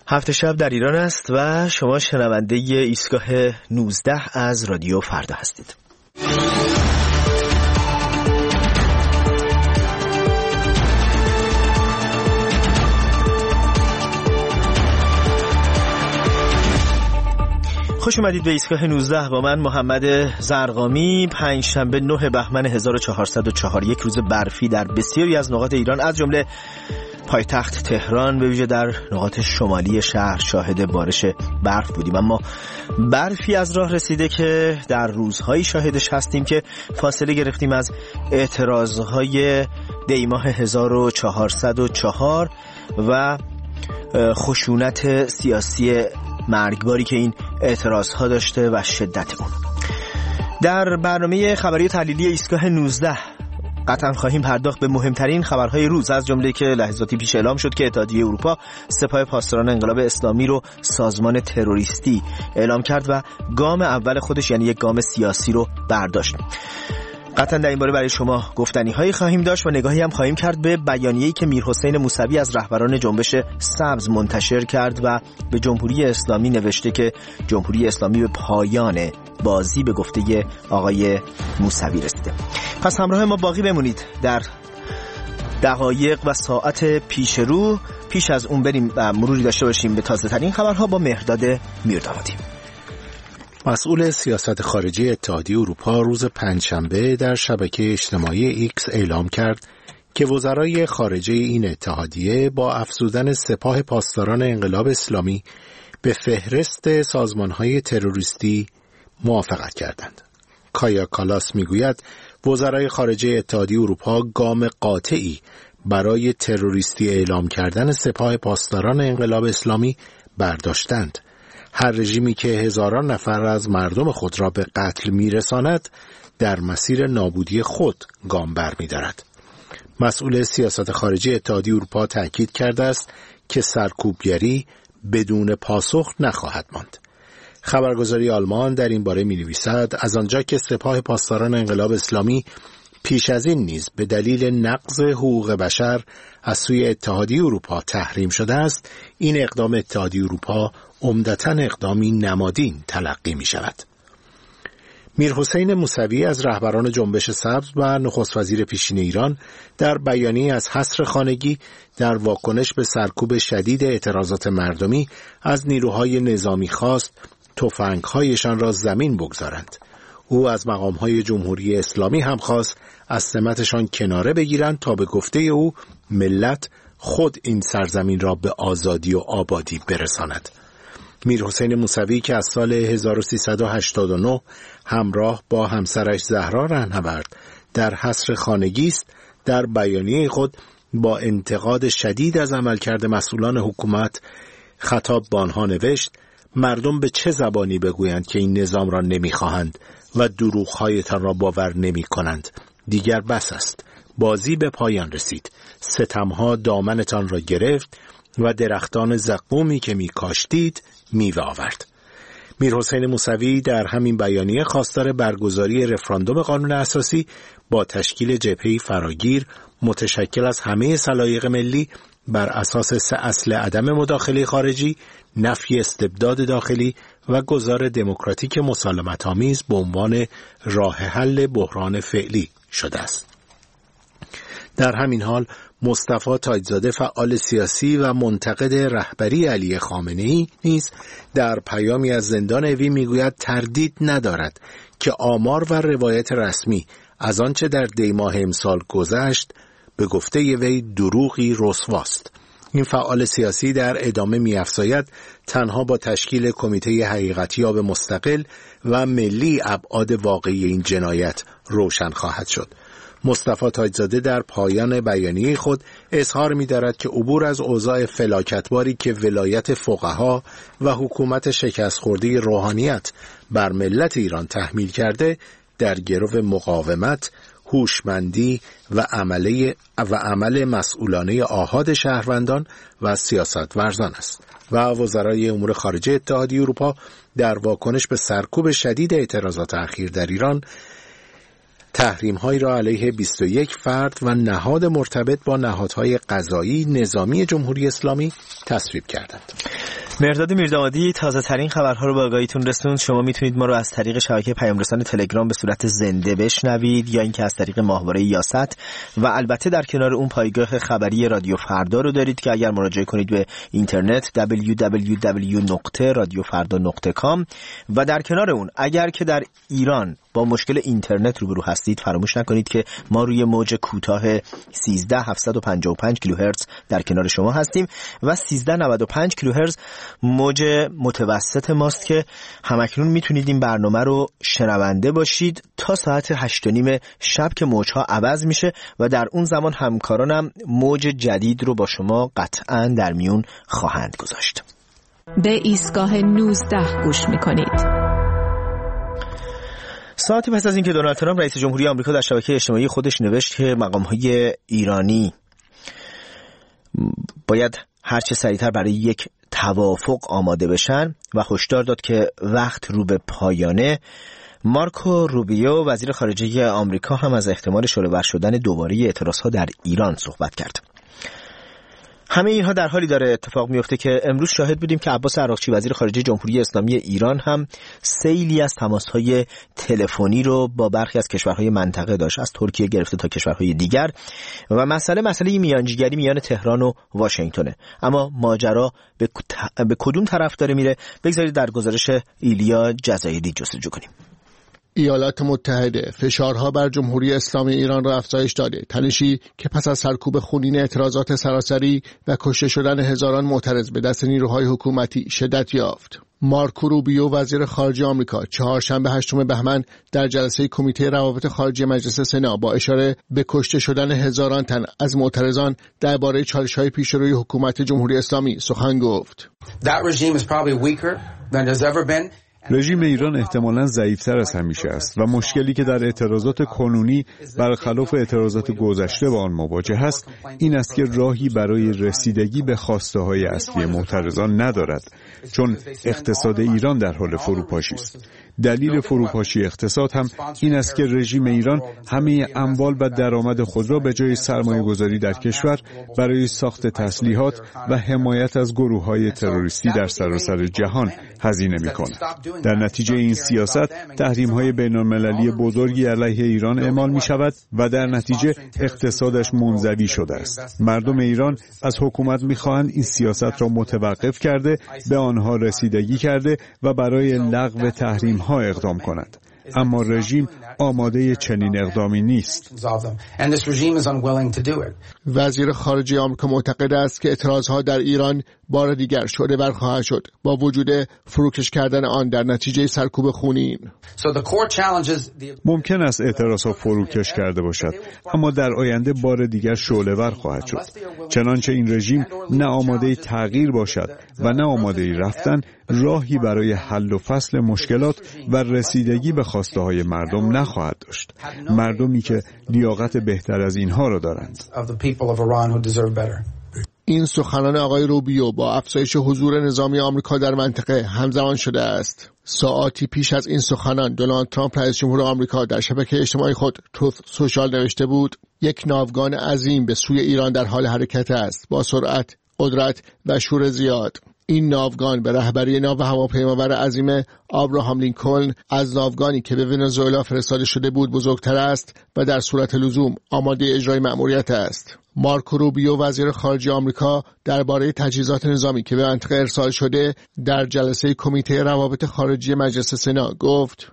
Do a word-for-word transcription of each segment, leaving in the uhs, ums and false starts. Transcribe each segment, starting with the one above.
هفت شب در ایران است و شما شنونده ایستگاه نوزده از رادیو فردا هستید. خوش اومدید به ایستگاه نوزده با من محمد زرقامی. پنج شنبه نه بهمن هزار و چهارصد و چهار، یک روز برفی در بسیاری از نقاط ایران از جمله پایتخت تهران، به ویژه در نقاط شمالی شهر شاهد بارش برف بودیم. اما برفی از راه رسیده که در روزهایی شاهدش هستیم که فاصله گرفتیم از اعتراضهای دیماه هزار و چهارصد و چهار و خشونت سیاسی مرگباری که این اعتراضها داشته و شدت اون. در برنامه خبری و تحلیلی ایستگاه نوزده قطعا خواهیم پرداخت به مهمترین خبرهای روز، از جمله که لحظاتی پیش اعلام شد که اتحادیه اروپا سپاه پاسداران انقلاب اسلامی رو سازمان تروریستی اعلام کرد و گام اول خودش، یعنی یک گام سیاسی، رو برداشت. قطعا در این باره برای شما گفتنی هایی خواهیم داشت و نگاهی هم خواهیم کرد به بیانیه‌ای که میرحسین موسوی از رهبران جنبش سبز منتشر کرد و به جمهوری اسلامی نوشته که جمهوری اسلامی به پایان بازی به گفته آقای موسوی رسیده. پس همراه ما باقی بمونید در دقایق و ساعت پیش رو. پیش از اون بریم و مروری داشته باشیم به تازه ترین خبرها با مهرداد میردامادی. مسئول سیاست خارجی اتحادیه اروپا روز پنجشنبه در شبکه اجتماعی ایکس اعلام کرد که وزرای خارجه این اتحادیه با افزودن سپاه پاسداران انقلاب اسلامی به فهرست سازمان‌های تروریستی موافقت کردند. کایا کالاس میگوید وزرای خارجه اتحادیه اروپا گام قاطعی برای تروریستی اعلام کردن سپاه پاسداران انقلاب اسلامی برداشتند. هر رژیمی که هزاران نفر از مردم خود را به قتل میرساند در مسیر نابودی خود گام برمی‌دارد. مسئول سیاست خارجی اتحادیه اروپا تاکید کرده است که سرکوبگری بدون پاسخ نخواهد ماند. خبرگزاری آلمان در این باره می‌نویسد از آنجا که سپاه پاسداران انقلاب اسلامی پیش از این نیز به دلیل نقض حقوق بشر از سوی اتحادیه اروپا تحریم شده است، این اقدام اتحادیه اروپا عمدتاً اقدامی نمادین تلقی می شود. میرحسین موسوی از رهبران جنبش سبز و نخست وزیر پیشین ایران در بیانیه از حصر خانگی در واکنش به سرکوب شدید اعتراضات مردمی از نیروهای نظامی خواست تفنگ‌هایشان را زمین بگذارند. او از مقام‌های جمهوری اسلامی هم خواست از سمتشان کناره بگیرند تا به گفته او ملت خود این سرزمین را به آزادی و آبادی برساند. میرحسین موسوی که از سال هزار و سیصد و هشتاد و نه همراه با همسرش زهرا رهنورد در حصر خانگی است، در بیانیه خود با انتقاد شدید از عملکرد مسئولان حکومت خطاب به آنها نوشت: مردم به چه زبانی بگویند که این نظام را نمیخواهند و دروغ‌هایتان را باور نمی‌کنند؟ دیگر بس است. بازی به پایان رسید. ستم‌ها دامنتان را گرفت و درختان زقومی که می‌کاشتید میوه آورد. میرحسین موسوی در همین بیانیه خواستار برگزاری رفراندوم قانون اساسی با تشکیل جبهه‌ای فراگیر متشکل از همه سلایق ملی بر اساس سه اصل عدم مداخله خارجی، نفی استبداد داخلی و گذار دموکراتیک مسالمت‌آمیز به عنوان راه حل بحران فعلی شده است. در همین حال مصطفی تاجزاده فعال سیاسی و منتقد رهبری علی خامنه‌ای نیز در پیامی از زندان اوین میگوید تردید ندارد که آمار و روایت رسمی از آنچه در دیماه امسال گذشت به گفته وی دروغی رسواست. این فعال سیاسی در ادامه می‌افزاید تنها با تشکیل کمیته حقیقتیاب مستقل و ملی ابعاد واقعی این جنایت روشن خواهد شد. مصطفی تاجزاده در پایان بیانیه خود اظهار می‌دارد که عبور از اوضاع فلاکتباری که ولایت فقها و حکومت شکست خورده روحانیت بر ملت ایران تحمیل کرده در گرو مقاومت، هوشمندی و عمله و عمل مسئولانه آحاد شهروندان و سیاست‌ورزان است. و وزرای امور خارجه اتحادیه اروپا در واکنش به سرکوب شدید اعتراضات اخیر در ایران تحریم‌هایی را علیه بیست و یک فرد و نهاد مرتبط با نهادهای قضایی نظامی جمهوری اسلامی تصویب کردند. مرداد میردامادی تازه ترین خبرها رو به آگاهیتون رسوند. شما میتونید ما رو از طریق شبکه پیام رسان تلگرام به صورت زنده بشنوید یا اینکه از طریق ماهواره یاست و البته در کنار اون پایگاه خبری رادیو فردا رو دارید که اگر مراجعه کنید به اینترنت دبلیو دبلیو دبلیو دات رادیو فردا دات کام و در کنار اون اگر که در ایران با مشکل اینترنت روبرو هستید فراموش نکنید که ما روی موج کوتاه سیزده هزار هفتصد و پنجاه و پنج کیلوهرتز در کنار شما هستیم و سیزده هزار و نود و پنج کیلوهرتز موج متوسط ماست که همکنون میتونید این برنامه رو شنونده باشید تا ساعت هشت و نیم شب که موجها عوض میشه و در اون زمان همکارانم موج جدید رو با شما قطعاً در میون خواهند گذاشت. به ایستگاه نوزده گوش میکنید. ساعتی پس از اینکه دونالد ترامپ رئیس جمهوری آمریکا در شبکه اجتماعی خودش نوشت که مقام‌های ایرانی باید هرچه سریعتر برای یک توافق آماده بشن و هشدار داد که وقت رو به پایانه، مارکو روبیو وزیر خارجه آمریکا هم از احتمال شعله‌ور شدن دوباره اعتراضها در ایران صحبت کرد. همه اینها در حالی داره اتفاق میفته که امروز شاهد بودیم که عباس عراقچی وزیر خارجه جمهوری اسلامی ایران هم سیلی از تماس‌های تلفنی رو با برخی از کشورهای منطقه داشت، از ترکیه گرفته تا کشورهای دیگر، و مسئله مسئله میانجیگری میان تهران و واشنگتنه. اما ماجرا به, به کدوم طرف داره میره؟ بگذارید در گزارش ایلیا جزایری جستجو کنیم. ایالات متحده فشارها بر جمهوری اسلامی ایران را افزایش داده. تنشی که پس از سرکوب خونین اعتراضات سراسری و کشته شدن هزاران معترض به دست نیروهای حکومتی شدت یافت. مارکو روبیو وزیر خارجه آمریکا چهارشنبه هشتم بهمن در جلسه کمیته روابط خارجه مجلس سنا با اشاره به کشته شدن هزاران تن از معترضان درباره چالش‌های پیش روی حکومت جمهوری اسلامی سخن گفت. That regime is probably weaker than it has ever been. رژیم ایران احتمالاً ضعیف‌تر از همیشه است و مشکلی که در اعتراضات کنونی برخلاف اعتراضات گذشته با آن مواجه است این است که راهی برای رسیدگی به خواسته‌های اصلی معترضان ندارد، چون اقتصاد ایران در حال فروپاشی است. دلیل فروپاشی اقتصاد هم این است که رژیم ایران همه اموال و درآمد خود را به جای سرمایه‌گذاری در کشور برای ساخت تسلیحات و حمایت از گروه‌های تروریستی در سراسر جهان هزینه می‌کند. در نتیجه این سیاست تحریم‌های بین‌المللی بزرگی علیه ایران اعمال می‌شود و در نتیجه اقتصادش منزوی شده است. مردم ایران از حکومت می‌خواهند این سیاست را متوقف کرده، به آنها رسیدگی کرده و برای لغو تحریم‌ها اقدام کند. اما رژیم آماده چنین اقدامی نیست. وزیر خارجه آمریکا معتقد است که اعتراضها در ایران بار دیگر شعله‌ور خواهد شد با وجود فروکش کردن آن در نتیجه سرکوب خونین. ممکن است اعتراضها فروکش کرده باشد، اما در آینده بار دیگر شعله‌ور خواهد شد. چنانچه این رژیم نه آماده تغییر باشد و نه آماده رفتن، راهی برای حل و فصل مشکلات و رسیدگی به خواسته‌های مردم نخواهد داشت. مردمی که لیاقت بهتر از اینها را دارند. این سخنان آقای روبیو با افزایش حضور نظامی آمریکا در منطقه همزمان شده است. ساعاتی پیش از این سخنان دونالد ترامپ رئیس جمهور آمریکا در شبکه اجتماعی خود تروث سوشال نوشته بود: یک ناوگان عظیم به سوی ایران در حال حرکت است با سرعت، قدرت و شور زیاد. این ناوگان به رهبری ناو هواپیمابر عظیم آبراهام لینکلن از ناوگانی که به ونزوئلا فرستاده شده بود بزرگتر است و در صورت لزوم آماده اجرای مأموریت است. مارکو روبیو وزیر خارجه آمریکا درباره تجهیزات نظامی که به منطقه ارسال شده در جلسه کمیته روابط خارجی مجلس سنا گفت: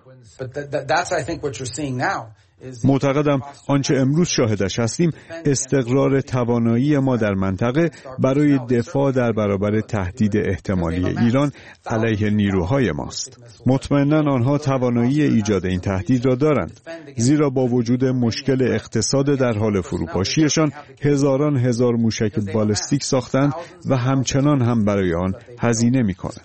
معتقدم آنچه امروز شاهدش هستیم استقرار توانایی ما در منطقه برای دفاع در برابر تهدید احتمالی ایران علیه نیروهای ماست. مطمئناً آنها توانایی ایجاد این تهدید را دارند، زیرا با وجود مشکل اقتصاد در حال فروپاشیشان هزاران هزار موشک بالستیک ساختند و همچنان هم برای آن هزینه می‌کنند.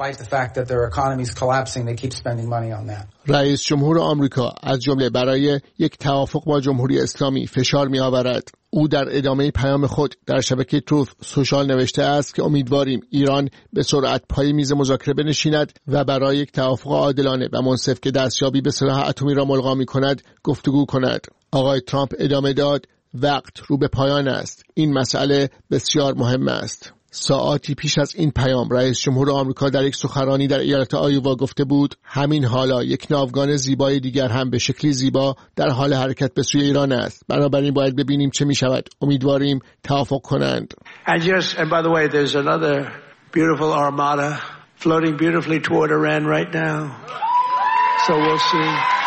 رئیس جمهور آمریکا از جمله برای یک توافق با جمهوری اسلامی فشار می آورد. او در ادامه پیام خود در شبکه تروث سوشال نوشته است که امیدواریم ایران به سرعت پای میز مذاکره بنشیند و برای یک توافق عادلانه و منصف که دستیابی به سلاح اتمی را ملغا می کند گفتگو کند. آقای ترامپ ادامه داد: وقت رو به پایان است. این مسئله بسیار مهم است. ساعاتی پیش از این پیام رئیس جمهور آمریکا در یک سخنرانی در ایالت آیوا گفته بود همین حالا یک ناوگان زیبای دیگر هم به شکلی زیبا در حال حرکت به سوی ایران است. بنابراین باید ببینیم چه می شود. امیدواریم توافق کنند. And yes, and by the way, there's another beautiful armada floating beautifully toward Iran right now. So we'll see.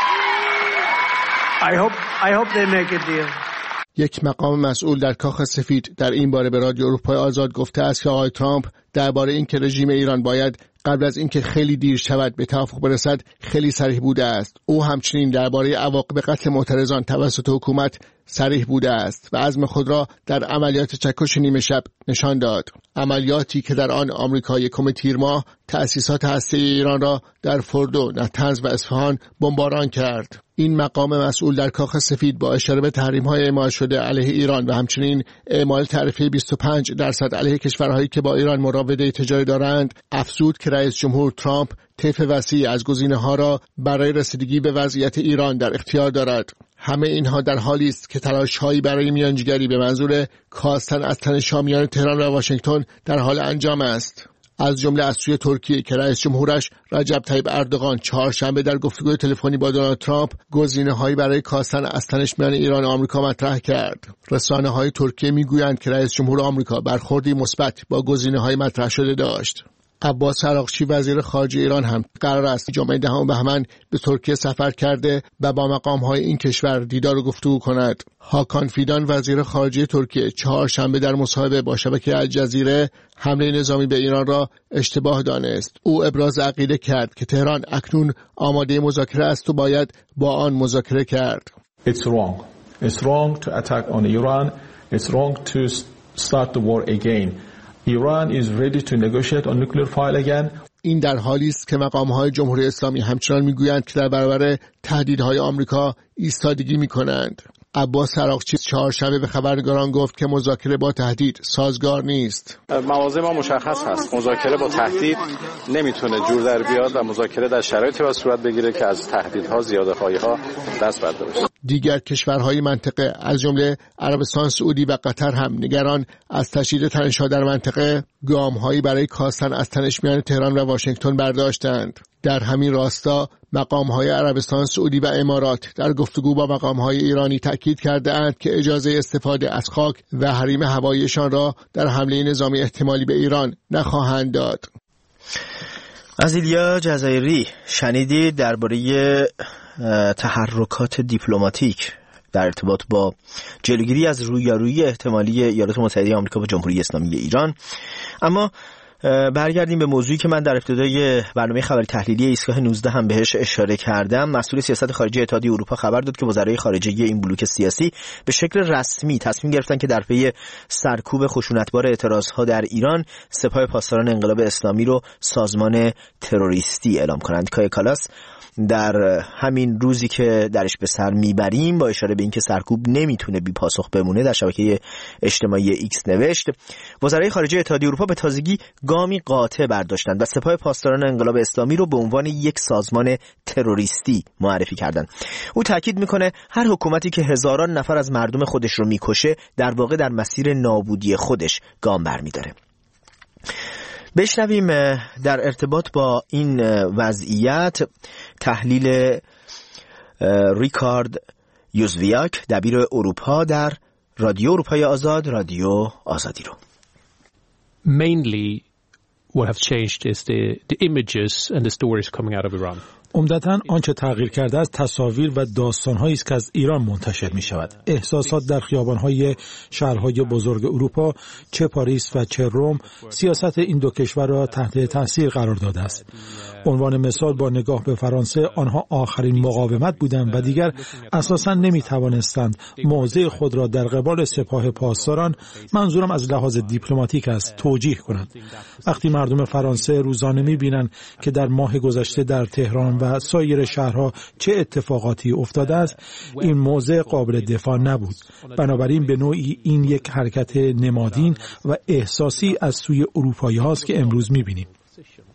I hope I hope they make a deal. یک مقام مسئول در کاخ سفید در این باره به رادیو اروپای آزاد گفته است که آقای ترامپ درباره اینکه رژیم ایران باید قبل از اینکه خیلی دیر شود به توافق برسد خیلی صریح بوده است. او همچنین درباره عواقب قتل معترضان توسط حکومت صریح بوده است و عزم خود را در عملیات چکش نیمه شب نشان داد. عملیاتی که در آن آمریکا یکم تیر ماه تأسیسات هسته‌ای ایران را در فردو، نطنز و اصفهان بمباران کرد. این مقام مسئول در کاخ سفید با اشاره به تحریم‌های اعمال شده علیه ایران و همچنین اعمال تعرفه بیست و پنج درصد علیه کشورهایی که با ایران مراوده تجاری دارند، افزود که رئیس جمهور ترامپ طیف وسیعی از گزینه‌ها را برای رسیدگی به وضعیت ایران در اختیار دارد. همه اینها در حالی است که تلاش‌هایی برای میانجیگری به منظور کاستن از تن شامیان تهران و واشنگتن در حال انجام است. از جمله از سوی ترکیه که رئیس جمهورش رجب طیب اردوغان چهارشنبه در گفتگوی تلفنی با دونالد ترامپ گزینه‌هایی برای کاستن از تنش میان ایران و آمریکا مطرح کرد. رسانه‌های ترکیه می‌گویند که رئیس جمهور آمریکا برخوردی مثبت با گزینه‌های مطرح شده داشت. عباس عراقچی وزیر خارجه ایران هم قرار است جمعه دهم بهمن به ترکیه سفر کرده و با مقام‌های این کشور دیدار و گفتگو کند. هاکان فیدان وزیر خارجه ترکیه چهارشنبه در مصاحبه با شبکه الجزیره حمله نظامی به ایران را اشتباه دانست. او ابراز عقیده کرد که تهران اکنون آماده مذاکره است و باید با آن مذاکره کرد. It's wrong. It's wrong to attack on Iran. It's wrong to start the war again. Iran is ready to negotiate on nuclear file again. این در حالی است که مقام‌های جمهوری اسلامی همچنان می‌گویند که در برابر تهدیدهای آمریکا ایستادگی می‌کنند. عباس عراقچی چهارشنبه به خبرنگاران گفت که مذاکره با تهدید سازگار نیست. مواضع ما مشخص هست. مذاکره با تهدید نمیتونه جور در بیاد و مذاکره در شرایطی باید صورت بگیره که از تهدیدها، زیاده‌خواهی‌ها دست برده بشه. دیگر کشورهای منطقه از جمله عربستان سعودی و قطر هم نگران از تشدید تنش‌ها در منطقه گام‌هایی برای کاستن از تنش میان تهران و واشنگتن برداشتند. در همین راستا مقام‌های عربستان سعودی و امارات در گفتگو با مقام‌های ایرانی تاکید کرده‌اند که اجازه استفاده از خاک و حریم هواییشان را در حمله نظامی احتمالی به ایران نخواهند داد. از ایلیا جزایری شنیدید درباره تحرکات دیپلماتیک در ارتباط با جلوگیری از رویارویی احتمالی ایالات متحده آمریکا با جمهوری اسلامی ایران. اما برگردیم به موضوعی که من در ابتدای برنامه خبری تحلیلی ایستگاه نوزده هم بهش اشاره کردم. مسئول سیاست خارجی اتحادیه اروپا خبر داد که وزرای خارجه این بلوک سیاسی به شکل رسمی تصمیم گرفتن که در پی سرکوب خشونتبار اعتراضها در ایران سپاه پاسداران انقلاب اسلامی رو سازمان تروریستی اعلام کنند. کای کالاس در همین روزی که درش به سر میبریم با اشاره به اینکه سرکوب نمیتونه بی پاسخ بمونه در شبکه اجتماعی ایکس نوشت وزرای خارجه اتحادیه اروپا به تازگی گامی قاطع برداشتند و سپاه پاسداران انقلاب اسلامی رو به عنوان یک سازمان تروریستی معرفی کردند. او تاکید میکنه هر حکومتی که هزاران نفر از مردم خودش رو میکشه در واقع در مسیر نابودی خودش گام برمیداره. بشنویم در ارتباط با این وضعیت تحلیل ریکارد یوزویاک دبیر اروپا در رادیو اروپای آزاد، رادیو آزادی رو. Mainly what have changed is the the images and the stories coming out of Iran. عمدتاً آنچه تغییر کرده است تصاویر و داستان‌هایی است که از ایران منتشر می‌شود. احساسات در خیابان‌های شهرهای بزرگ اروپا، چه پاریس و چه روم، سیاست این دو کشور را تحت تاثیر قرار داده است. عنوان مثال با نگاه به فرانسه، آنها آخرین مقاومت بودند و دیگر اساساً نمی‌توانستند موضع خود را در قبال سپاه پاسداران، منظورم از لحاظ دیپلماتیک است، توجیه کنند. وقتی مردم فرانسه روزانه می‌بینند که در ماه گذشته در تهران و سایر شهرها چه اتفاقاتی افتاده است، این موضع قابل دفاع نبود. بنابراین به نوعی این یک حرکت نمادین و احساسی از سوی اروپایی هاست که امروز می‌بینیم.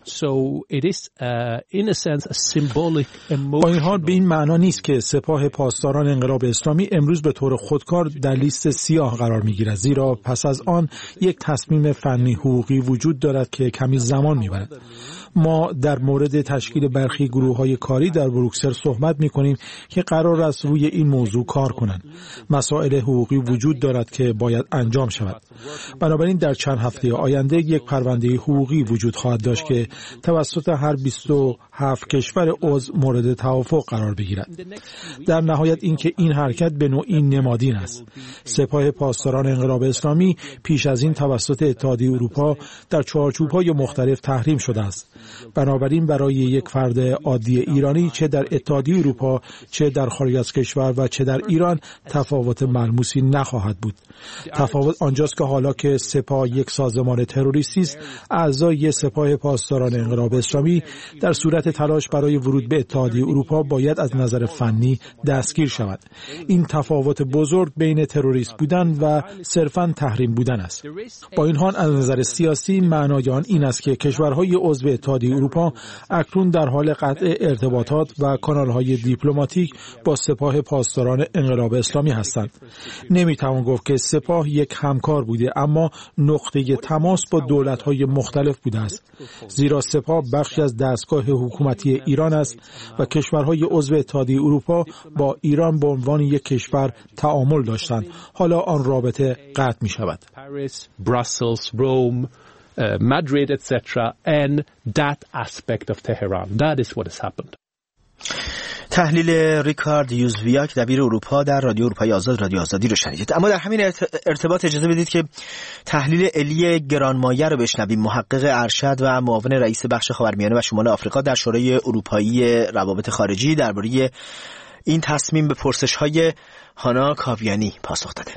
با این حال به این معنا نیست که سپاه پاسداران انقلاب اسلامی امروز به طور خودکار در لیست سیاه قرار می‌گیرد، زیرا پس از آن یک تصمیم فنی حقوقی وجود دارد که کمی زمان می‌برد. ما در مورد تشکیل برخی گروه‌های کاری در بروکسل صحبت می‌کنیم که قرار است روی این موضوع کار کنند. مسائل حقوقی وجود دارد که باید انجام شود. بنابراین در چند هفته آینده یک پرونده حقوقی وجود خواهد داشت که توسط هر بیست و هفت کشور عضو مورد توافق قرار بگیرد. در نهایت اینکه این حرکت به نوعی نمادین است. سپاه پاسداران انقلاب اسلامی پیش از این توسط اتحادیه اروپا در چارچوب‌های مختلف تحریم شده است. بنابراین برای یک فرد عادی ایرانی چه در اتحادیه اروپا، چه در خارج از کشور و چه در ایران تفاوت ملموسی نخواهد بود. تفاوت آنجاست که حالا که سپاه یک سازمان تروریستی است، اعضای سپاه پاسداران انقلاب اسلامی در صورت تلاش برای ورود به اتحادیه اروپا باید از نظر فنی دستگیر شود. این تفاوت بزرگ بین تروریست بودن و صرفاً تحریم بودن است. با این حال از نظر سیاسی معنای آن این است که کشورهای عضو اتحادیه اروپا اکنون در حال قطع ارتباطات و کانالهای دیپلماتیک با سپاه پاسداران انقلاب اسلامی هستند. نمیتوان گفت که سپاه یک همکار بوده، اما نقطه تماس با دولت‌های مختلف بوده است، زیرا سپاه بخشی از دستگاه حکومتی ایران است و کشورهای عضو اتحادیه اروپا با ایران به عنوان یک کشور تعامل داشتند. حالا آن رابطه قطع می شود. Paris, Brussels, Rome, uh, Madrid, et cetera, and that aspect of Tehran. That is what has happened. تحلیل ریکارد یوزویاک دبیر اروپا در رادیو اروپای آزاد، رادیو آزادی رو شنیدید. اما در همین ارتباط اجازه بدید که تحلیل الی گرانمایه رو بشنویم، محقق ارشد و معاون رئیس بخش خاورمیانه و شمال آفریقا در شورای اروپایی روابط خارجی درباره این تصمیم به پرسش‌های هانا کاویانی پاسخ داده.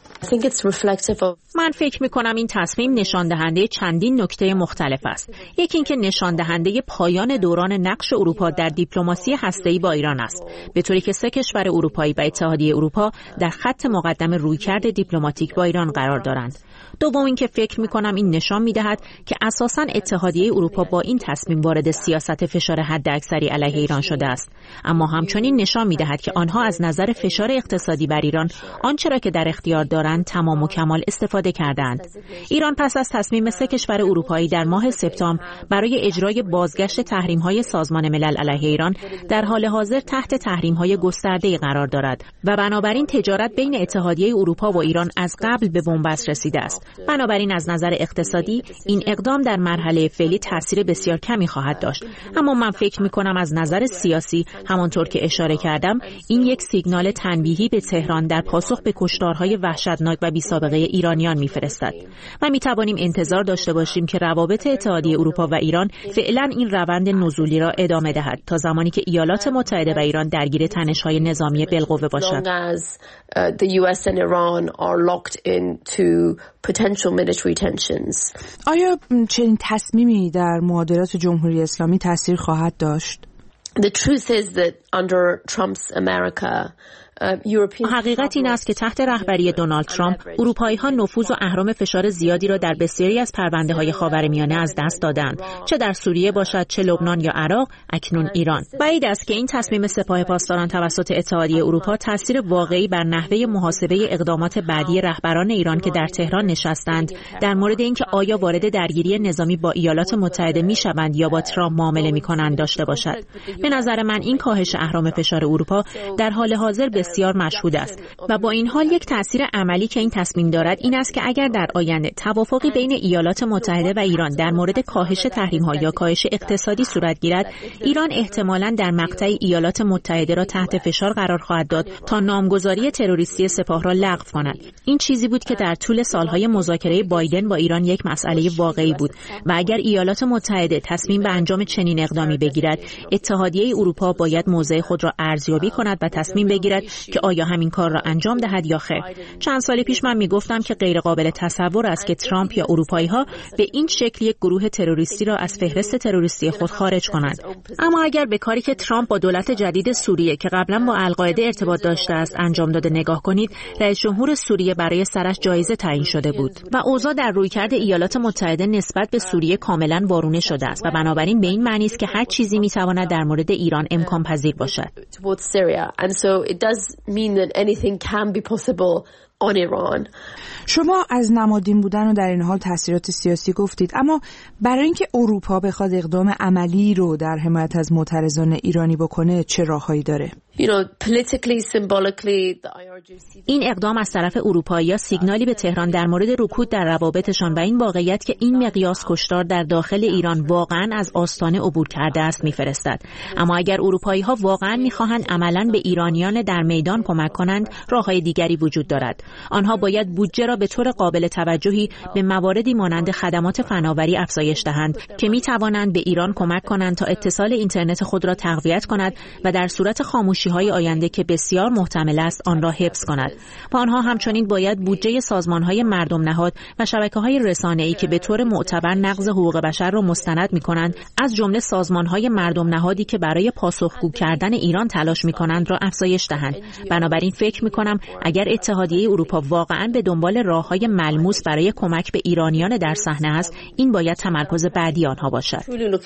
من فکر می‌کنم این تصمیم نشان دهنده چندین نکته مختلف است. یکی اینکه نشان دهنده پایان دوران نقش اروپا در دیپلماسی هسته‌ای با ایران است، به طوری که سه کشور اروپایی و اتحادیه اروپا در خط مقدم رویکرد دیپلماتیک با ایران قرار دارند. دوم اینکه فکر می‌کنم این نشان می‌دهد که اساساً اتحادیه اروپا با این تصمیم وارد سیاست فشار حداکثری علیه ایران شده است، اما همچنین نشان می‌دهد که آنها از نظر فشار اقتصادی بر ایران آنچه را که در اختیار دارند تمام و کمال استفاده کردند. ایران پس از تصمیم سه کشور اروپایی در ماه سپتامبر برای اجرای بازگشت تحریم‌های سازمان ملل علیه ایران در حال حاضر تحت تحریم‌های گسترده‌ای قرار دارد و بنابراین تجارت بین اتحادیه اروپا و ایران از قبل به بنبست رسیده است. بنابراین از نظر اقتصادی این اقدام در مرحله فعلی تاثیر بسیار کمی خواهد داشت، اما من فکر می‌کنم از نظر سیاسی همانطور که اشاره کردم این یک سیگنال تنبیهی به تهران در پاسخ به کشتارهای وحشتناک و بی‌سابقه ایرانیان می‌فرستد و می‌توانیم انتظار داشته باشیم که روابط اتحادیه اروپا و ایران فعلا این روند نزولی را ادامه دهد تا زمانی که ایالات متحده و ایران درگیر تنش‌های نظامی بالقوه باشد. آیا چنین تصمیمی در معادلات جمهوری اسلامی تاثیر خواهد داشت؟ The truth is that under Trump's America حقیقت این است که تحت رهبری دونالد ترامپ اروپایی‌ها نفوذ و اهرم فشار زیادی را در بسیاری از پرونده‌های خاورمیانه از دست دادند، چه در سوریه باشد، چه لبنان یا عراق، اکنون ایران. بعید است که این تصمیم سپاه پاسداران توسط اتحادیه اروپا تاثیر واقعی بر نحوه محاسبه اقدامات بعدی رهبران ایران که در تهران نشستند در مورد اینکه آیا وارد درگیری نظامی با ایالات متحده می‌شوند یا با ترامپ معامله می‌کنند داشته باشد. به نظر من این کاهش اهرم فشار اروپا در حال حاضر بسیار مشهود است و با این حال یک تاثیر عملی که این تصمیم دارد این است که اگر در آینده توافقی بین ایالات متحده و ایران در مورد کاهش تحریم‌ها یا کاهش اقتصادی صورت گیرد، ایران احتمالاً در مقطعی ایالات متحده را تحت فشار قرار خواهد داد تا نامگذاری تروریستی سپاه را لغو کند. این چیزی بود که در طول سالهای مذاکره بایدن با ایران یک مسئله واقعی بود و اگر ایالات متحده تصمیم به انجام چنین اقدامی بگیرد، اتحادیه اروپا باید موضع خود را ارزیابی کند و تصمیم بگیرد که آیا همین کار را انجام دهد یا خیر. چند سال پیش من میگفتم که غیر قابل تصور است که ترامپ یا اروپایی‌ها به این شکل یک گروه تروریستی را از فهرست تروریستی خود خارج کنند. اما اگر به کاری که ترامپ با دولت جدید سوریه که قبلا با القاعده ارتباط داشته است انجام داده نگاه کنید، رئیس جمهور سوریه برای سرش جایزه تعیین شده بود و اوضاع در رویکرد ایالات متحده نسبت به سوریه کاملا وارونه شده است و بنابراین به این معنی است که هر چیزی میتواند در مورد ایران امکان پذیر باشد. شما از نمادین بودن و در این حال تاثیرات سیاسی گفتید، اما برای اینکه اروپا بخواد اقدام عملی رو در حمایت از معترضان ایرانی بکنه چه راههایی داره؟ این اقدام از طرف اروپایی‌ها سیگنالی به تهران در مورد رکود در روابطشان و این واقعیت که این مقیاس کشتار در داخل ایران واقعاً از آستانه عبور کرده است میفرستد. اما اگر اروپایی‌ها واقعاً می‌خواهند عملاً به ایرانیان در میدان کمک کنند، راه‌های دیگری وجود دارد. آنها باید بودجه را به طور قابل توجهی به مواردی مانند خدمات فناوری افزایش دهند که می‌توانند به ایران کمک کنند تا اتصال اینترنت خود را تقویت کند و در صورت خاموشی‌های آینده که بسیار محتمل است آن را حفظ کند. و آنها همچنین باید بودجه سازمان‌های مردم نهاد و شبکه‌های رسانه‌ای که به طور معتبر نقض حقوق بشر را مستند می‌کنند، از جمله سازمان‌های مردم نهادی که برای پاسخگو کردن ایران تلاش می‌کنند را افزایش دهند. بنابراین فکر می‌کنم اگر اتحادیه اروپا واقعاً به دنبال راه‌های ملموس برای کمک به ایرانیان در صحنه است، این باید تمرکز بعدی آنها باشد.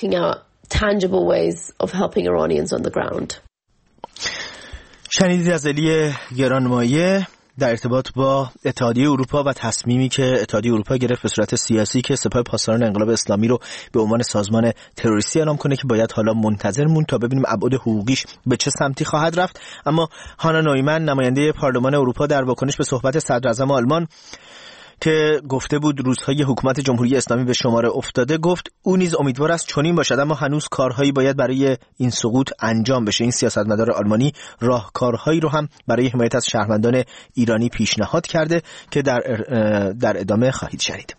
شنیدید از الی گرانمایه در ارتباط با اتحادیه اروپا و تصمیمی که اتحادیه اروپا گرفت به صورت سیاسی که سپاه پاسداران انقلاب اسلامی رو به عنوان سازمان تروریستی اعلام کنه که باید حالا منتظر مون تا ببینیم ابعاد حقوقیش به چه سمتی خواهد رفت. اما هانا نویمن نماینده پارلمان اروپا در واکنش به صحبت صدر اعظم آلمان که گفته بود روزهای حکومت جمهوری اسلامی به شماره افتاده، گفت او نیز امیدوار است چنین باشد، اما هنوز کارهایی باید برای این سقوط انجام بشه. این سیاستمدار آلمانی راهکارهایی رو هم برای حمایت از شهروندان ایرانی پیشنهاد کرده که در در ادامه خواهید شنید.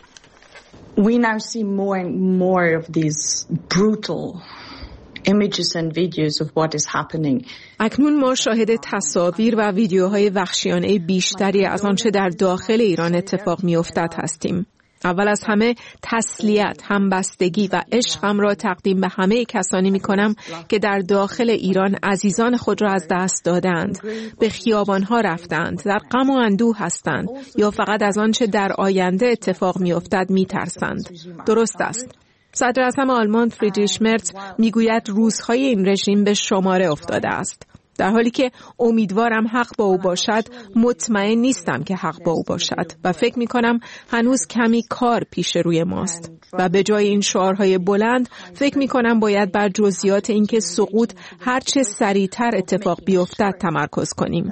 We now see more and more of these brutal images and videos of what is happening. اکنون ما شاهد تصاویر و ویدیوهای وحشیانه بیشتری از آنچه در داخل ایران اتفاق می‌افتد هستیم. اول از همه تسلیت، همبستگی و عشقم را تقدیم به همه کسانی می‌کنم که در داخل ایران عزیزان خود را از دست دادند، به خیابان‌ها رفتند، در غم و اندوه هستند یا فقط از آنچه در آینده اتفاق می‌افتد می‌ترسند. درست است. صدر اعظم آلمان فریدریش مرتز میگوید روزهای این رژیم به شماره افتاده است. در حالی که امیدوارم حق با او باشد، مطمئن نیستم که حق با او باشد و فکر می کنم هنوز کمی کار پیش روی ماست و به جای این شعارهای بلند فکر می کنم باید بر جزئیات اینکه سقوط هرچه سریعتر اتفاق بیفتد تمرکز کنیم.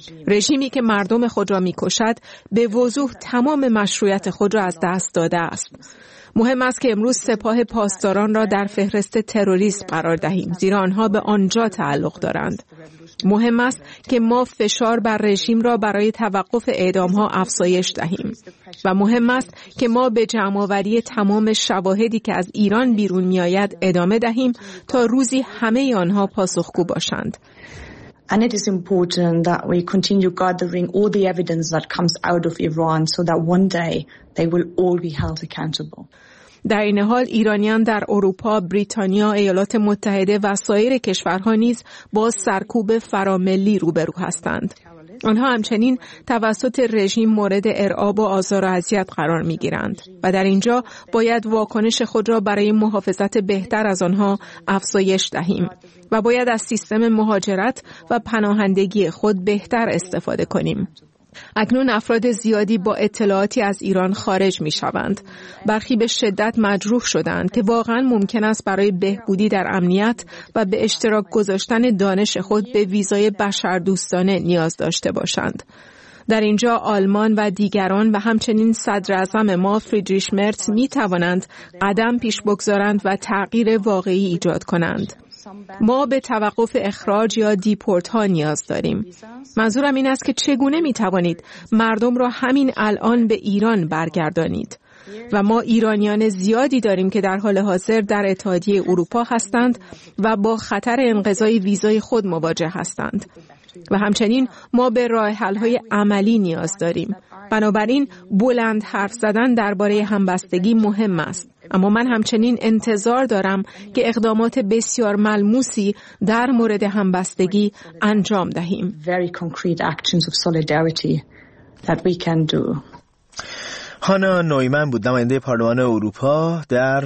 رژیمی که مردم خود را می کشد به وضوح تمام مشروعیت خود را از دست داده است. مهم است که امروز سپاه پاسداران را در فهرست تروریسم قرار دهیم، زیرا آنها به آنجا تعلق دارند. مهم است که ما فشار بر رژیم را برای توقف اعدام‌ها افزایش دهیم و مهم است که ما به جمع‌آوری تمام شواهدی که از ایران بیرون می‌آید ادامه دهیم تا روزی همه آنها پاسخگو باشند. And it is important that we continue gathering all the evidence that comes out of Iran so that one day they will all be held accountable. در این حال ایرانیان در اروپا، بریتانیا، ایالات متحده و سایر کشورها نیز با سرکوب فراملی روبرو هستند. آنها همچنین توسط رژیم مورد ارعاب و آزار و اذیت قرار می‌گیرند و در اینجا باید واکنش خود را برای محافظت بهتر از آنها افزایش دهیم و باید از سیستم مهاجرت و پناهندگی خود بهتر استفاده کنیم. اکنون افراد زیادی با اطلاعاتی از ایران خارج می شوند. برخی به شدت مجروح شدند که واقعا ممکن است برای بهبودی در امنیت و به اشتراک گذاشتن دانش خود به ویزای بشردوستانه نیاز داشته باشند. در اینجا آلمان و دیگران و همچنین صدر اعظم ما فریدریش مرتز می توانند قدم پیش بگذارند و تغییر واقعی ایجاد کنند. ما به توقف اخراج یا دیپورت ها نیاز داریم. منظورم این است که چگونه می توانید مردم را همین الان به ایران برگردانید؟ و ما ایرانیان زیادی داریم که در حال حاضر در اتحادیه اروپا هستند و با خطر انقضای ویزای خود مواجه هستند. و همچنین ما به راه حل‌های عملی نیاز داریم. بنابراین بلند حرف زدن درباره همبستگی مهم است. اما من همچنین انتظار دارم که اقدامات بسیار ملموسی در مورد همبستگی انجام دهیم. Very concrete actions of solidarity that we can do. هانا نویمن بود، نماینده پارلمان اروپا، در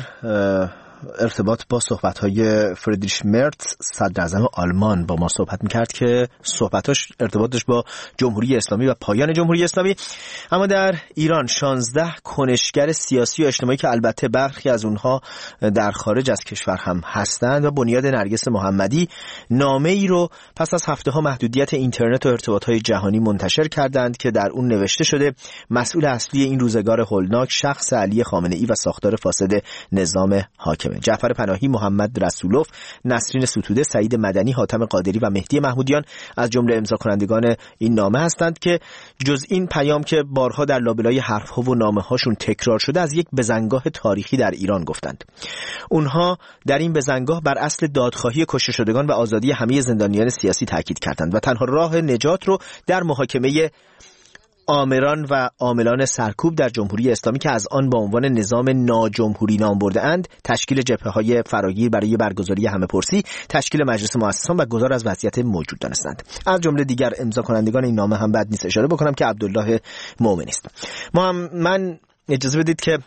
ارتباط با صحبت‌های فریدریش مرتز صدر اعظم آلمان با ما صحبت می‌کرد که صحبتاش ارتباطش با جمهوری اسلامی و پایان جمهوری اسلامی. اما در ایران شانزده کنشگر سیاسی و اجتماعی که البته برخی از اونها در خارج از کشور هم هستند و بنیاد نرگس محمدی نامه‌ای رو پس از هفته‌ها محدودیت اینترنت و ارتباط‌های جهانی منتشر کردند که در اون نوشته شده مسئول اصلی این روزگار هولناک شخص علی خامنه‌ای و ساختار فاسد نظام حاکم جعفر پناهی، محمد رسولوف، نسرین ستوده، سعید مدنی، حاتم قادری و مهدی محمودیان از جمله امضا کنندگان این نامه هستند که جز این پیام که بارها در لابلای حرفها و نامه هاشون تکرار شده از یک بزنگاه تاریخی در ایران گفتند. اونها در این بزنگاه بر اصل دادخواهی کشته شدگان و آزادی همه زندانیان سیاسی تاکید کردند و تنها راه نجات رو در محاکمه آمران و عاملان سرکوب در جمهوری اسلامی که از آن با عنوان نظام ناجمهوری نام برده اند، تشکیل جبهه‌های فراگیر برای برگزاری همه‌پرسی، تشکیل مجلس مؤسسان و گذار از وضعیت موجود دانستند. از جمله دیگر امضا کنندگان این نامه هم بد نیست اشاره بکنم که عبدالله مومنی است. ما هم من اجازه بدید که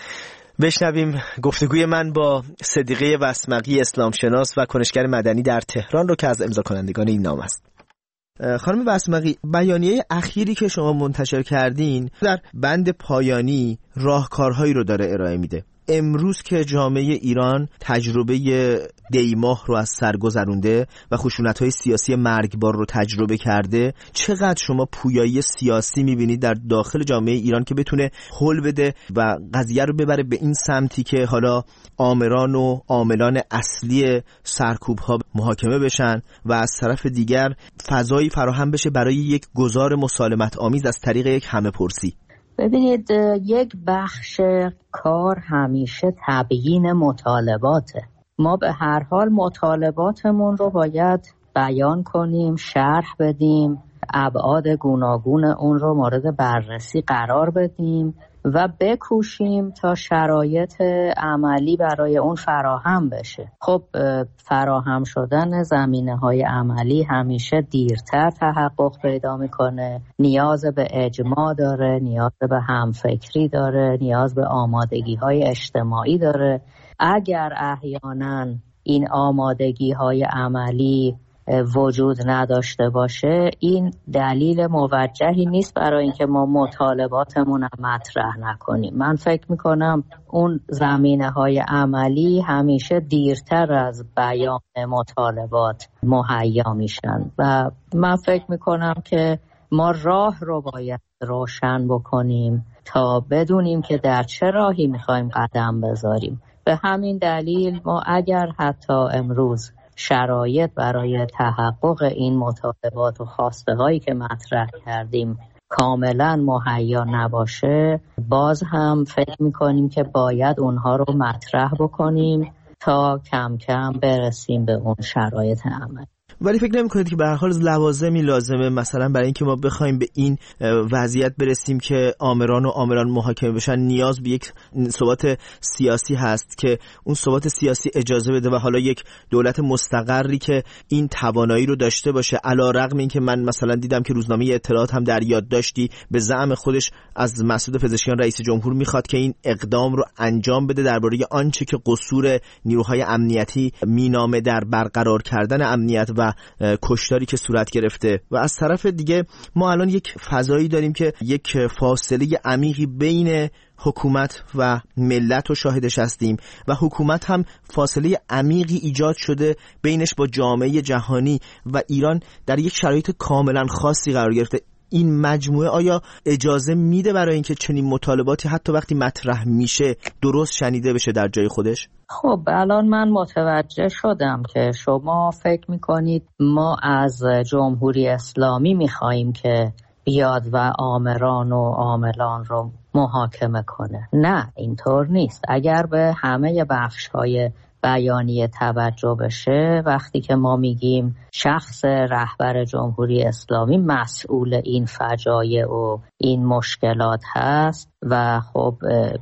بشنویم گفتگوی من با صدیقه وسمقی اسلام شناس و کنشگر مدنی در تهران رو که از امضا کنندگان این نامه است. خانم وسمقی، بیانیه اخیری که شما منتشر کردین در بند پایانی راهکارهایی رو داره ارائه میده. امروز که جامعه ایران تجربه دیماه رو از سر گذرونده و خشونت‌های سیاسی مرگبار رو تجربه کرده، چقدر شما پویایی سیاسی می‌بینید در داخل جامعه ایران که بتونه حل بده و قضیه رو ببره به این سمتی که حالا آمران و عاملان اصلی سرکوب‌ها محاکمه بشن و از طرف دیگر فضایی فراهم بشه برای یک گذار مسالمت آمیز از طریق یک همه‌پرسی؟ ببینید، یک بخش کار همیشه تبیین مطالباته. ما به هر حال مطالباتمون رو باید بیان کنیم، شرح بدیم، ابعاد گوناگون اون رو مورد بررسی قرار بدیم و بکوشیم تا شرایط عملی برای اون فراهم بشه. خب فراهم شدن زمینه‌های عملی همیشه دیرتر تحقق پیدا میکنه، نیاز به اجماع داره، نیاز به همفکری داره، نیاز به آمادگی‌های اجتماعی داره. اگر احیانا این آمادگی‌های عملی وجود نداشته باشه، این دلیل موجهی نیست برای اینکه ما مطالباتمون مطرح نکنیم. من فکر میکنم اون زمینه‌های عملی همیشه دیرتر از بیان مطالبات مهیا میشن و من فکر میکنم که ما راه رو باید روشن بکنیم تا بدونیم که در چه راهی میخوایم قدم بذاریم. به همین دلیل ما اگر حتی امروز شرایط برای تحقق این مطالبات و خواسته هایی که مطرح کردیم کاملا مهیا نباشه، باز هم فکر میکنیم که باید اونها رو مطرح بکنیم تا کم کم برسیم به اون شرایط عمل. ولی فکر نمی کنید که به هر حال لوازمی لازمه مثلا برای اینکه ما بخوایم به این وضعیت برسیم که آمران و عاملان محاکمه بشن، نیاز به یک ثبات سیاسی هست که اون ثبات سیاسی اجازه بده و حالا یک دولت مستقری که این توانایی رو داشته باشه، علیرغم اینکه من مثلا دیدم که روزنامه اطلاعات هم در یادداشتی به زعم خودش از مسعود پزشکیان رئیس جمهور میخواد که این اقدام رو انجام بده درباره آنچه که قصور نیروهای امنیتی مینامه در برقرار کردن امنیت و کشتاری که صورت گرفته. و از طرف دیگه ما الان یک فضایی داریم که یک فاصله عمیقی بین حکومت و ملت رو شاهدش هستیم و حکومت هم فاصله عمیقی ایجاد شده بینش با جامعه جهانی و ایران در یک شرایط کاملا خاصی قرار گرفته. این مجموعه آیا اجازه میده برای اینکه چنین مطالباتی حتی وقتی مطرح میشه درست شنیده بشه در جای خودش؟ خب الان من متوجه شدم که شما فکر میکنید ما از جمهوری اسلامی میخواییم که بیاد و آمران و عاملان رو محاکمه کنه. نه، اینطور نیست. اگر به همه بخش‌های بیانیه توجه بشه، وقتی که ما میگیم شخص رهبر جمهوری اسلامی مسئول این فجایع و این مشکلات هست و خب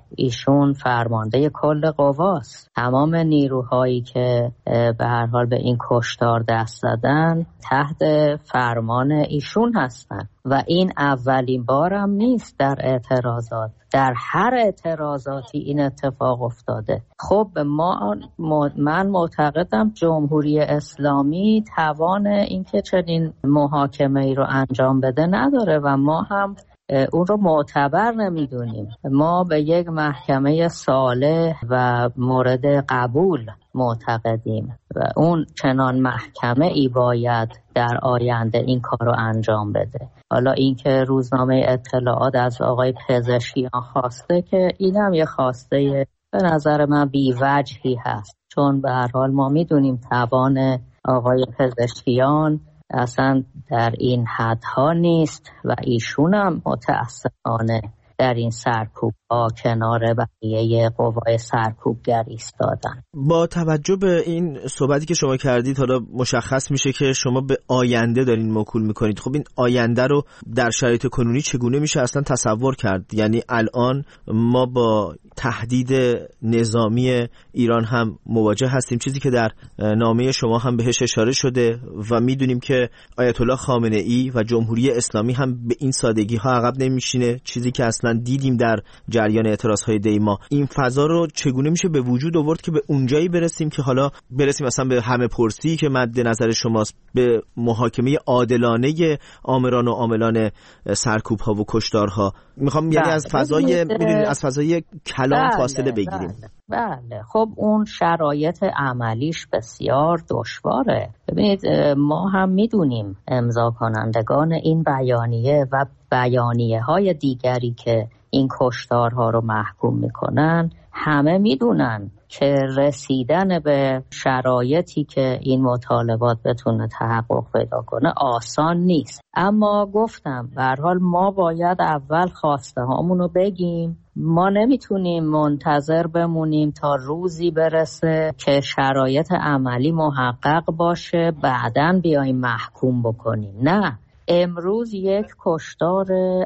ایشون فرمانده کل قواست. تمام نیروهایی که به هر حال به این کشتار دست زدن تحت فرمان ایشون هستن و این اولین بارم نیست در اعتراضات. در هر اعتراضاتی این اتفاق افتاده. خب ما من معتقدم جمهوری اسلامی توان اینکه چنین محاکمه‌ای رو انجام بده نداره و ما هم اون رو معتبر نمیدونیم. ما به یک محکمه صالح و مورد قبول معتقدیم و اون چنان محکمه ای باید در آینده این کار رو انجام بده. حالا اینکه روزنامه اطلاعات از آقای پزشکیان خواسته که اینم یه خواسته به نظر من بی‌وجهی هست، چون به هر حال ما میدونیم توان آقای پزشکیان اصلا در این حدها نیست و ایشون هم متاسفانه در این سرکوب ها کنار بقیه قوای سرکوبگر ایستادن. با توجه به این صحبتی که شما کردید حالا مشخص میشه که شما به آینده دارین موکول میکنید. خب این آینده رو در شرایط کنونی چگونه میشه اصلا تصور کرد؟ یعنی الان ما با تهدید نظامی ایران هم مواجه هستیم، چیزی که در نامه شما هم بهش اشاره شده و میدونیم که آیت الله خامنه ای و جمهوری اسلامی هم به این سادگی ها عقب نمیشینه، چیزی که اصلا دیدیم در جریان اعتراض های دیما. این فضا رو چگونه میشه به وجود آورد که به اونجایی برسیم که حالا برسیم اصلا به همه پرسی که مد نظر شماست، به محاکمه عادلانه آمران و عاملان سرکوب ها و کشتارها؟ میخوام یعنی از فضای میدونید از فضای کلام فاصله بگیریم. بله. بله خب اون شرایط عملیش بسیار دشواره. ببینید ما هم میدونیم امضا کنندگان این بیانیه و بیانیه های دیگری که این کشتارها رو محکوم میکنن همه میدونن که رسیدن به شرایطی که این مطالبات بتونه تحقق پیدا کنه آسان نیست. اما گفتم به هر حال ما باید اول خواسته هامونو بگیم. ما نمیتونیم منتظر بمونیم تا روزی برسه که شرایط عملی محقق باشه بعداً بیایم محکوم بکنیم. نه، امروز یک کشتار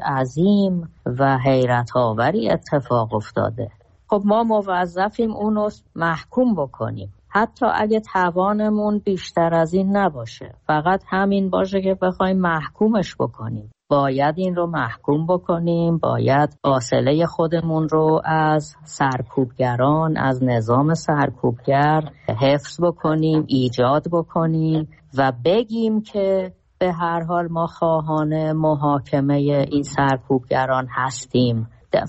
عظیم و حیرت آوری اتفاق افتاده. خب ما موظفیم اونو محکوم بکنیم، حتی اگه توانمون بیشتر از این نباشه، فقط همین باشه که بخوایم محکومش بکنیم. باید این رو محکوم بکنیم، باید فاصله خودمون رو از سرکوبگران، از نظام سرکوبگر حفظ بکنیم، ایجاد بکنیم و بگیم که به هر حال ما خواهان محاکمه این سرکوبگران هستیم.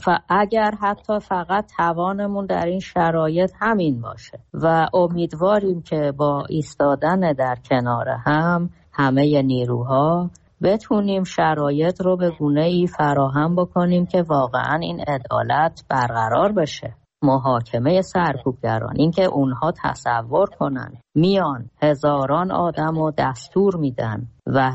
اگر حتی فقط توانمون در این شرایط همین باشه و امیدواریم که با ایستادن در کنار هم همه نیروها بتونیم شرایط رو به گونه‌ای فراهم بکنیم که واقعا این عدالت برقرار بشه. محاکمه سرکوبگران، اینکه اونها تصور کنن میان هزاران آدم و دستور میدن و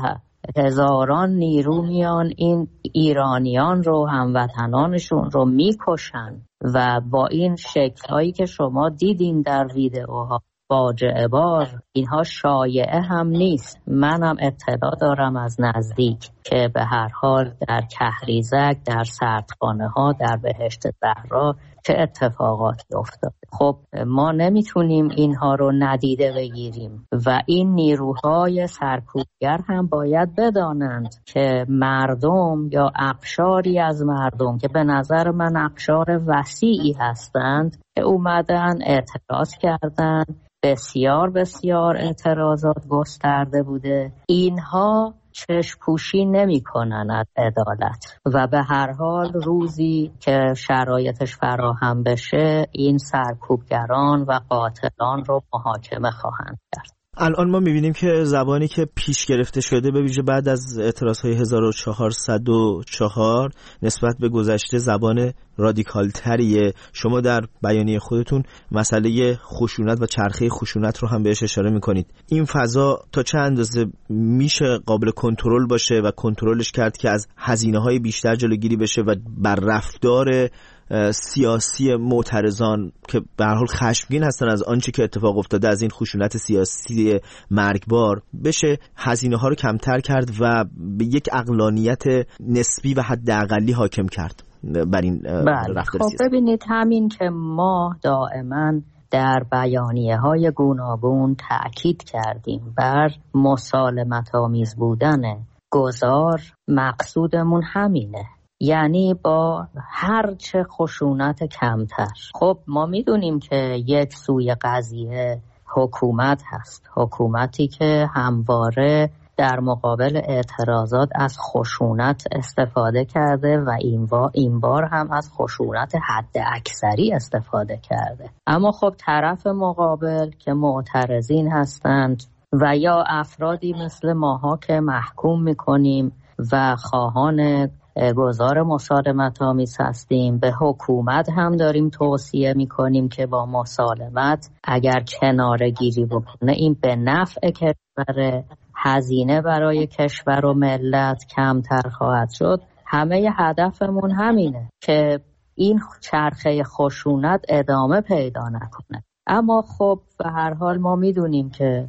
هزاران نیرو میان این ایرانیان رو، هموطنانشون رو میکشن و با این شکل‌هایی که شما دیدین در ویدئوها فاجعه بار، اینها شایعه هم نیست. منم اطلاع دارم از نزدیک که به هر حال در کهریزک، در سردخانه ها، در بهشت زهرا چه اتفاقاتی افتاده. خب ما نمیتونیم اینها رو ندیده بگیریم و این نیروهای سرکوبگر هم باید بدانند که مردم یا اقشاری از مردم که به نظر من اقشار وسیعی هستند که اومدن اعتراض کردن، بسیار بسیار اعتراضات گسترده بوده، اینها چشم پوشی نمی کنن از عدالت و به هر حال روزی که شرایطش فراهم بشه این سرکوبگران و قاتلان رو محاکمه خواهند کرد. الان ما میبینیم که زبانی که پیش گرفته شده به ویژه بعد از اعتراضهای هزار و چهارصد و چهار نسبت به گذشته زبان رادیکال تریه. شما در بیانیه خودتون مسئله خشونت و چرخه خشونت رو هم بهش اشاره میکنید. این فضا تا چه اندازه میشه قابل کنترل باشه و کنترلش کرد که از هزینه‌های بیشتر جلوگیری بشه و بر رفتار سیاسی معترضان که به هر حال خشمگین هستن از آنچه که اتفاق افتاده، از این خشونت سیاسی مرگبار، بشه هزینه ها رو کمتر کرد و به یک عقلانیت نسبی و حداقلی حاکم کرد بر این رفتار سیاسی؟ خب ببینید، همین که ما دائما در بیانیه های گوناگون تأکید کردیم بر مسالمت آمیز بودن گذار، مقصودمون همینه، یعنی با هر چه خشونت کمتر. خب ما میدونیم که یک سوی قضیه حکومت هست، حکومتی که همواره در مقابل اعتراضات از خشونت استفاده کرده و این بار, این بار هم از خشونت حد اکثری استفاده کرده. اما خب طرف مقابل که معترضین هستند و یا افرادی مثل ماها که محکوم میکنیم و خواهان گذار مسالمت آمیز هستیم، به حکومت هم داریم توصیه میکنیم که با مسالمت اگر کناره گیری بکنه این به نفع کشور، هزینه برای کشور و ملت کمتر خواهد شد. همه هدفمون همینه که این چرخه خشونت ادامه پیدا نکنه. اما خب به هر حال ما میدونیم که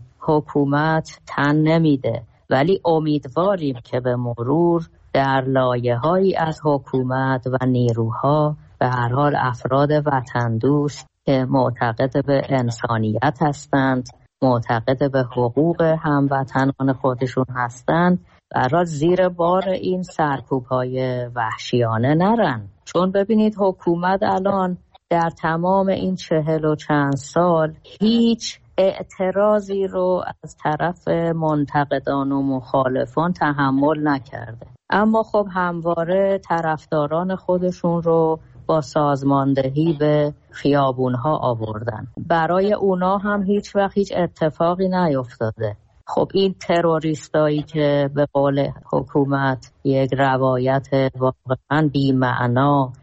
حکومت تن نمیده، ولی امیدواریم که به مرور در لایه‌هایی از حکومت و نیروها به هر حال افراد وطن دوست که معتقد به انسانیت هستند، معتقد به حقوق هموطنان خودشون هستند، برای زیر بار این سرکوب‌های وحشیانه نرن. چون ببینید حکومت الان در تمام این چهل و چند سال هیچ اعتراضی رو از طرف منتقدان و مخالفان تحمل نکرده، اما خب همواره طرفداران خودشون رو با سازماندهی به خیابونها آوردن. برای اونا هم هیچ وقت هیچ اتفاقی نیفتاده. خب این تروریستایی که به قول حکومت یک روایت واقعا بی‌معنا،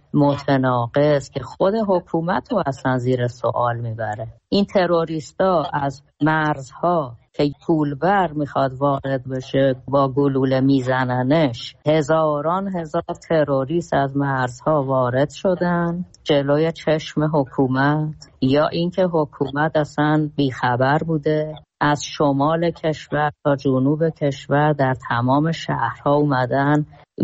متناقض که خود حکومت رو اصلا زیر سوال میبره، این تروریستا از مرزها که پولبر میخواد وارد بشه با گلوله میزننش، هزاران هزار تروریست از مرزها وارد شدن جلوی چشم حکومت، یا اینکه حکومت اصلا بیخبر بوده، از شمال کشور تا جنوب کشور در تمام شهرها اومدن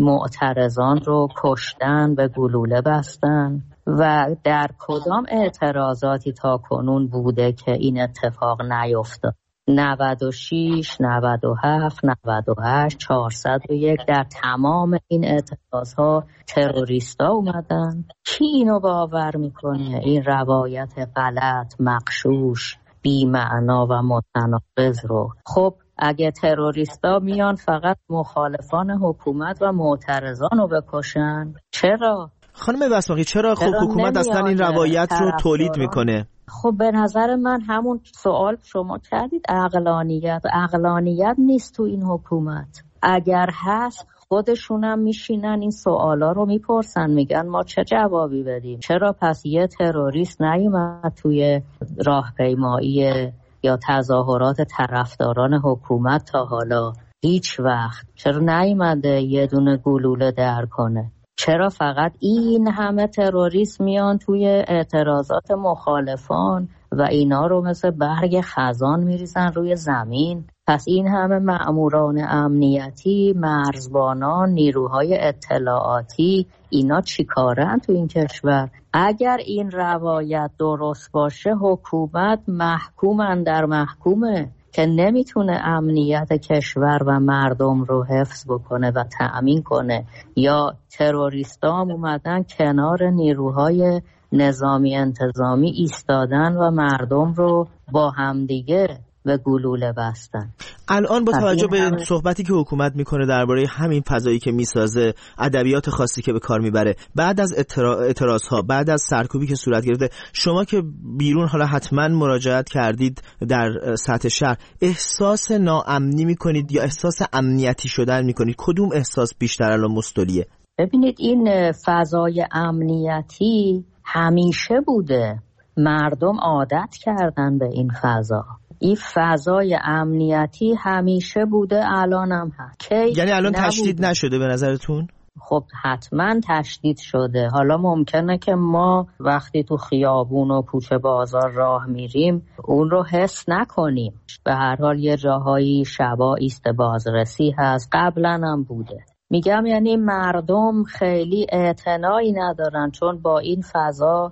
معترضان رو کشتن، به گلوله بستن. و در کدام اعتراضاتی تا کنون بوده که این اتفاق نیفتاد؟ نود و شش، نود و هفت، نود و هشت، چهارصد و یک، در تمام این اعتراضها تروریستا اومدن. کی اینو باور میکنه؟ این روایت غلط، مغشوش، بی‌معنا و متناقض رو. خب اگه تروریستا میان فقط مخالفان حکومت و معترضان رو بکشن، چرا؟ خانم بسماقی چرا خب حکومت اصلا این روایت رو تولید میکنه؟ خب به نظر من همون سوال شما کردید، عقلانیت عقلانیت نیست تو این حکومت. اگر هست خودشونم میشینن این سوالا رو میپرسن، میگن ما چه جوابی بدیم؟ چرا پس یه تروریست نیومد توی راهپیمایی یا تظاهرات طرفداران حکومت تا حالا؟ هیچ وقت. چرا نیومده یه دونه گلوله در کنه؟ چرا فقط این همه تروریست میان توی اعتراضات مخالفان و اینا رو مثل برگ خزان میریزن روی زمین؟ پس این همه مأموران امنیتی، مرزبانان، نیروهای اطلاعاتی، اینا چی کارن تو این کشور؟ اگر این روایت درست باشه حکومت محکومن در محکومه که نمیتونه امنیت کشور و مردم رو حفظ بکنه و تأمین کنه، یا تروریستا هم اومدن کنار نیروهای نظامی انتظامی ایستادن و مردم رو با همدیگه به گلوله بستن. الان با توجه به همه... صحبتی که حکومت میکنه درباره همین فضایی که میسازه، ادبیات خاصی که به کار میبره، بعد از اعتراض ها، بعد از سرکوبی که صورت گرفته، شما که بیرون حالا حتما مراجعت کردید در سطح شهر، احساس ناامنی میکنید یا احساس امنیتی شدن میکنید؟ کدوم احساس بیشتر الان مستولیه؟ ببینید این فضای امنیتی همیشه بوده، مردم عادت کردن به این فضا. این فضای امنیتی همیشه بوده، الان هم هست. یعنی الان تشدید نشده به نظرتون؟ خب حتما تشدید شده. حالا ممکنه که ما وقتی تو خیابون و کوچه بازار راه میریم اون رو حس نکنیم. به هر حال یه جاهایی شبا ایست بازرسی هست، قبلا هم بوده. میگم یعنی مردم خیلی اعتنایی ندارن چون با این فضا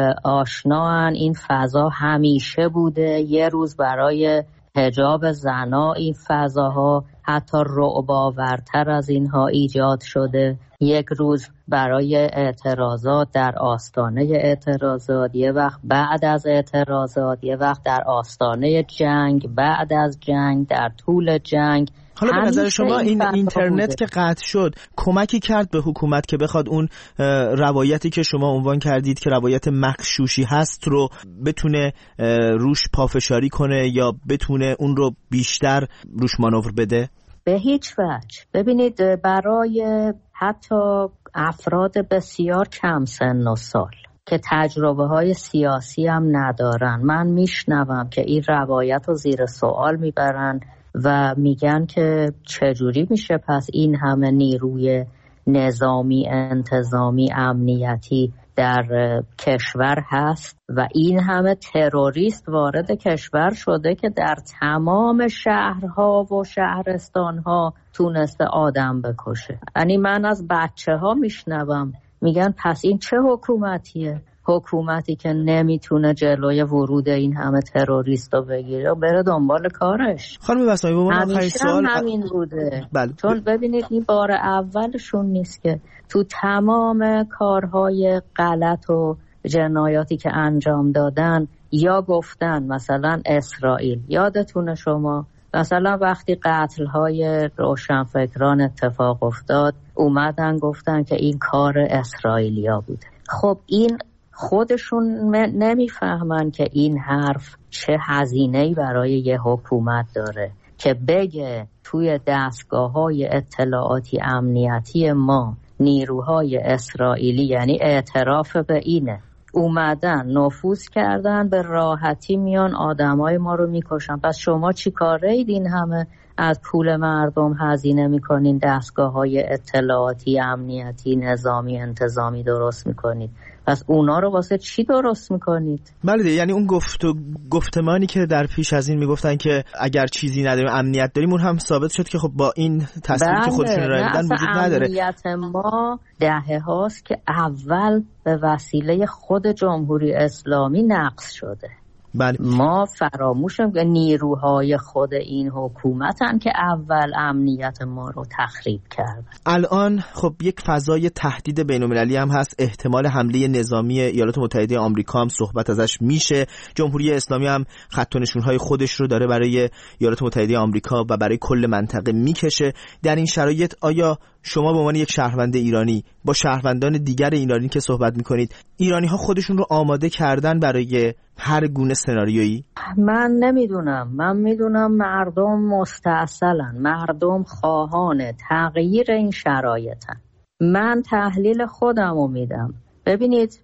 آشنان. این فضا همیشه بوده. یه روز برای حجاب زنا این فضاها حتی رعب‌آورتر از اینها ایجاد شده. یک روز برای اعتراضات در آستانه اعتراضات، یه وقت بعد از اعتراضات، یه وقت در آستانه جنگ، بعد از جنگ، در طول جنگ. حالا به نظر شما این اینترنت که قطع شد کمکی کرد به حکومت که بخواد اون روایتی که شما عنوان کردید که روایت مغشوشی هست رو بتونه روش پافشاری کنه یا بتونه اون رو بیشتر روش مانور بده؟ به هیچ وجه. ببینید برای حتی افراد بسیار کم سن و سال که تجربه های سیاسی هم ندارن، من میشنوم که این روایت رو زیر سوال میبرن و میگن که چجوری میشه پس این همه نیروی نظامی، انتظامی، امنیتی در کشور هست و این همه تروریست وارد کشور شده که در تمام شهرها و شهرستانها تونسته آدم بکشه. یعنی من از بچه ها میشنوم میگن پس این چه حکومتیه؟ حکومتی که نمیتونه جلوی ورود این همه تروریست رو بگیره و بره دنبال کارش. خانم بسمایی با من همیشه سوال همین بوده. بله. چون ببینید این بار اولشون نیست که تو تمام کارهای غلط و جنایاتی که انجام دادن یا گفتن مثلا اسرائیل، یادتونه شما مثلا وقتی قتل‌های روشنفکران اتفاق افتاد اومدن گفتن که این کار اسرائیلیا بوده. خب این خودشون نمیفهمن که این حرف چه هزینه‌ای برای یه حکومت داره که بگه توی دستگاه‌های اطلاعاتی امنیتی ما نیروهای اسرائیلی، یعنی اعتراف به اینه، اومدن نفوذ کردن به راحتی میان آدمای ما رو میکشن. پس شما چی کاره اید این همه از پول مردم هزینه میکنین دستگاه‌های اطلاعاتی امنیتی نظامی انتظامی درست میکنید؟ پس اونا رو واسه چی درست میکنید؟ بله، یعنی اون گفت و گفتمانی که در پیش از این میگفتن که اگر چیزی نداریم امنیت داریم، اون هم ثابت شد که خب با این تصویری بله، که خودشون ارائه میدن وجود نداره. امنیت ما دهه هاست که اول به وسیله خود جمهوری اسلامی نقض شده. بله. ما فراموشیم که نیروهای خود این حکومتن که اول امنیت ما رو تخریب کردن. الان خب یک فضای تهدید بین‌المللی هم هست، احتمال حمله نظامی ایالات متحده آمریکا هم صحبت ازش میشه. جمهوری اسلامی هم خط و نشون‌های خودش رو داره برای ایالات متحده آمریکا و برای کل منطقه میکشه. در این شرایط آیا شما به عنوان یک شهروند ایرانی با شهروندان دیگر ایرانی که صحبت میکنید، ایرانی ها خودشون رو آماده کردن برای هر گونه سناریویی؟ من نمیدونم. من میدونم مردم مستعسلن، مردم خواهان تغییر این شرایطن. من تحلیل خودم رو میدم. ببینید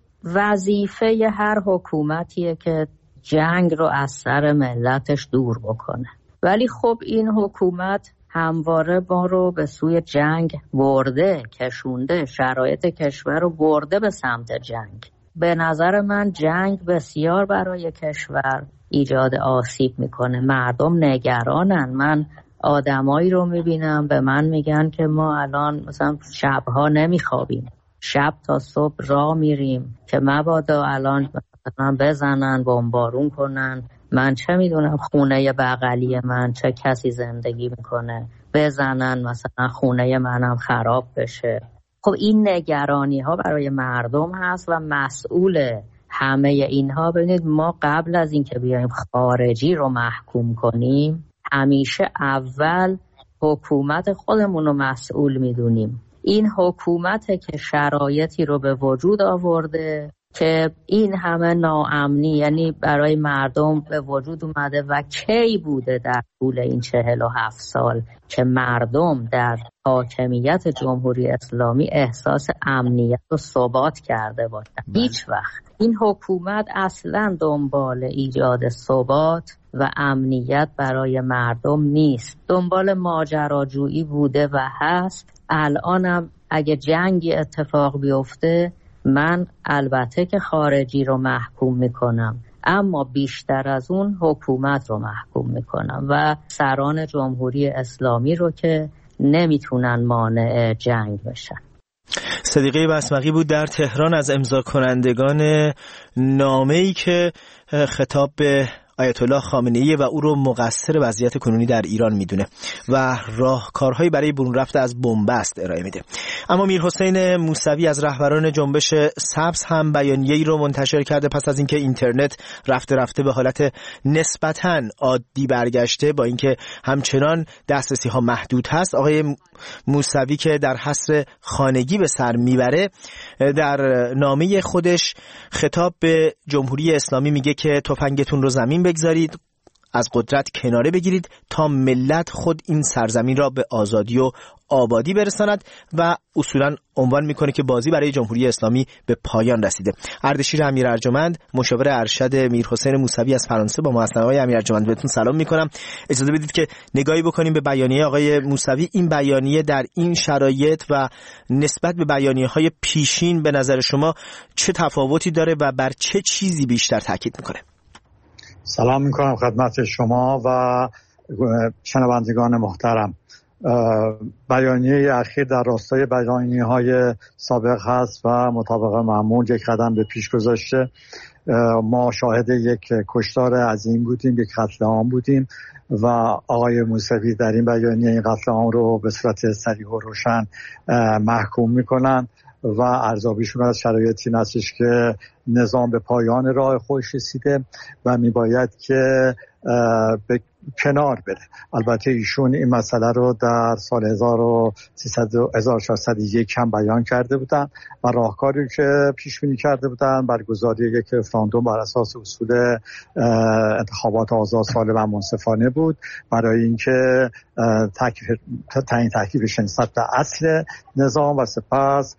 وظیفه هر حکومتیه که جنگ رو از سر ملتش دور بکنه، ولی خب این حکومت همواره ما رو به سوی جنگ برده، کشونده، شرایط کشور رو برده به سمت جنگ. به نظر من جنگ بسیار برای کشور ایجاد آسیب میکنه. مردم نگرانن. من آدمایی رو میبینم به من میگن که ما الان مثلا شبها نمیخوابیم، شب تا صبح راه میریم که مبادا الان مثلا بزنن، بمبارون کنن. من چه میدونم خونه بغلی من چه کسی زندگی میکنه، بزنن مثلا خونه منم خراب بشه. خب این نگرانی ها برای مردم هست و مسئول همه اینها. ببینید ما قبل از اینکه بیایم خارجی رو محکوم کنیم همیشه اول حکومت خودمون رو مسئول میدونیم. این حکومته که شرایطی رو به وجود آورده که این همه ناامنی یعنی برای مردم به وجود اومده و کی بوده در طول این چهل و هفت سال که مردم در حاکمیت جمهوری اسلامی احساس امنیت و ثبات کرده باشن؟ هیچ وقت. این حکومت اصلا دنبال ایجاد ثبات و امنیت برای مردم نیست، دنبال ماجراجویی بوده و هست. الانم اگه جنگی اتفاق بیفته من البته که خارجی رو محکوم میکنم، اما بیشتر از اون حکومت رو محکوم میکنم و سران جمهوری اسلامی رو که نمیتونن مانع جنگ بشن. صدیقه بسمقی بود در تهران از امضا کنندگان نامه‌ای که خطاب به آیت الله خامنه‌ای و او رو مقصر وضعیت کنونی در ایران میدونه و راهکارهایی برای برون رفت از بنبست ارائه میده. اما میرحسین موسوی از رهبران جنبش سبز هم بیانیه‌ای رو منتشر کرده پس از اینکه اینترنت رفته رفته به حالت نسبتاً عادی برگشته، با اینکه همچنان دسترسی ها محدود هست. آقای موسوی که در حصر خانگی به سر میبره، در نامه خودش خطاب به جمهوری اسلامی میگه که تفنگتون رو زمین بگذارید، از قدرت کناره بگیرید تا ملت خود این سرزمین را به آزادی و آبادی برساند و اصولاً عنوان میکنه که بازی برای جمهوری اسلامی به پایان رسیده. اردشیر امیر ارجمند، مشاور ارشد میرحسین موسوی از فرانسه، با ما هستن. آقای امیر ارجمند بهتون سلام میکنم. اجازه بدید که نگاهی بکنیم به بیانیه آقای موسوی. این بیانیه در این شرایط و نسبت به بیانیه‌های پیشین به نظر شما چه تفاوتی داره و بر چه چیزی بیشتر تاکید میکنه؟ سلام میکنم خدمت شما و شنوندگان محترم. بیانیه اخیر در راستای بیانیه‌های سابق هست و مطابق معمول یک قدم به پیش گذاشته. ما شاهد یک کشتار عظیم بودیم، یک قتل عام بودیم و آقای موسوی در این بیانیه این قتل عام رو به صورت صریح و روشن محکوم میکنن و ارزیابیشون از شرایطی هستش که نظام به پایان راه خودش رسیده و میباید که به کنار بره. البته ایشون این مسئله رو در سال هزار و چهارصد و یک هم بیان کرده بودن و راهکاری که پیش بینی کرده بودن برگزاری یک رفراندوم بر اساس اصول انتخابات آزاد، سالم و منصفانه بود برای اینکه تعیین تکلیفش نسبت به اصل نظام و سپس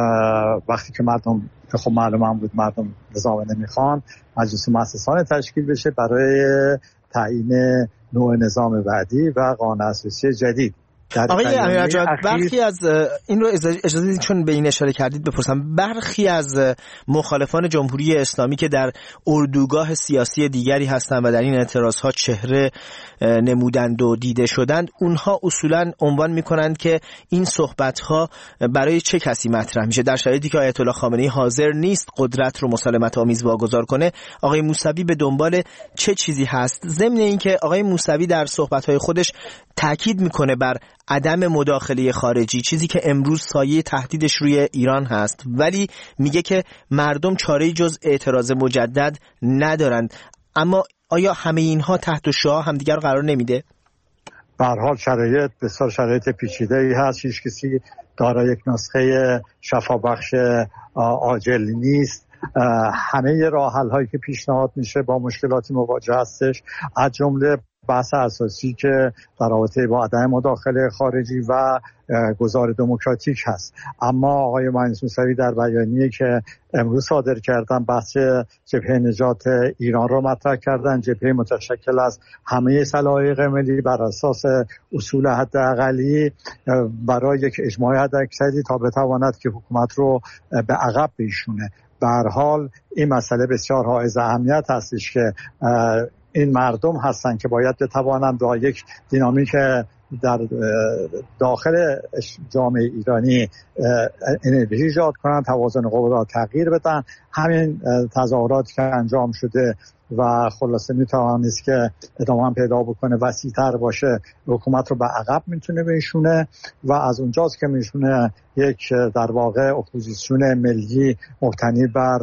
وقتی که مردم خب معلوم هم بود مردم نظام نمیخوان، مجلس مؤسسان تشکیل بشه برای تعیین نوع نظام بعدی و قانون اساسی جدید. آقای امیرجان، برخی از این رو اجازه بدید چون به این اشاره کردید بپرسم، برخی از مخالفان جمهوری اسلامی که در اردوگاه سیاسی دیگری هستند و در این اعتراضها چهره نمودند و دیده شدند، اونها اصولاً عنوان میکنند که این صحبتها برای چه کسی مطرح میشه در شرایطی که آیت الله خامنه‌ای حاضر نیست قدرت رو مسالمت آمیز واگذار کنه. آقای موسوی به دنبال چه چیزی هست؟ ضمن اینکه آقای موسوی در صحبتهای خودش تاکید میکنه بر عدم مداخله خارجی، چیزی که امروز سایه تهدیدش روی ایران هست، ولی میگه که مردم چاره‌ای جز اعتراض مجدد ندارند. اما آیا همه اینها تحت شعاع همدیگر رو قرار نمیده؟ به هر حال شرایط بسیار شرایط پیچیده‌ای هست، هیچ کسی دارای یک نسخه شفابخش عاجل نیست. همه راه حل‌هایی که پیشنهاد میشه با مشکلاتی مواجه هستش، از جمله بحث اساسی که در رابطه با عدم مداخله خارجی و گذار دموکراتیک هست. اما آقای مهندس موسوی در بیانیه‌ای که امروز صادر کردن بحث جبهه نجات ایران را مطرح کردن، جبهه متشکل از همه سلایق ملی بر اساس اصول حداقلی برای یک اجماع حداکثری تا بتواند که حکومت رو به عقب بشونه. به هر حال این مسئله بسیار حائز اهمیت هستش که این مردم هستن که باید بتوانند با یک دینامیک در داخل جامعه ایرانی انرژی ایجاد کنند، توازن قوا را تغییر بدن. همین تظاهرات که انجام شده و خلاصه میتوانست که ادامه پیدا بکنه، وسیع‌تر باشه، حکومت رو به عقب میتونه بنشونه و از اونجاست که میشونه یک در واقع اپوزیسیون ملی مبتنی بر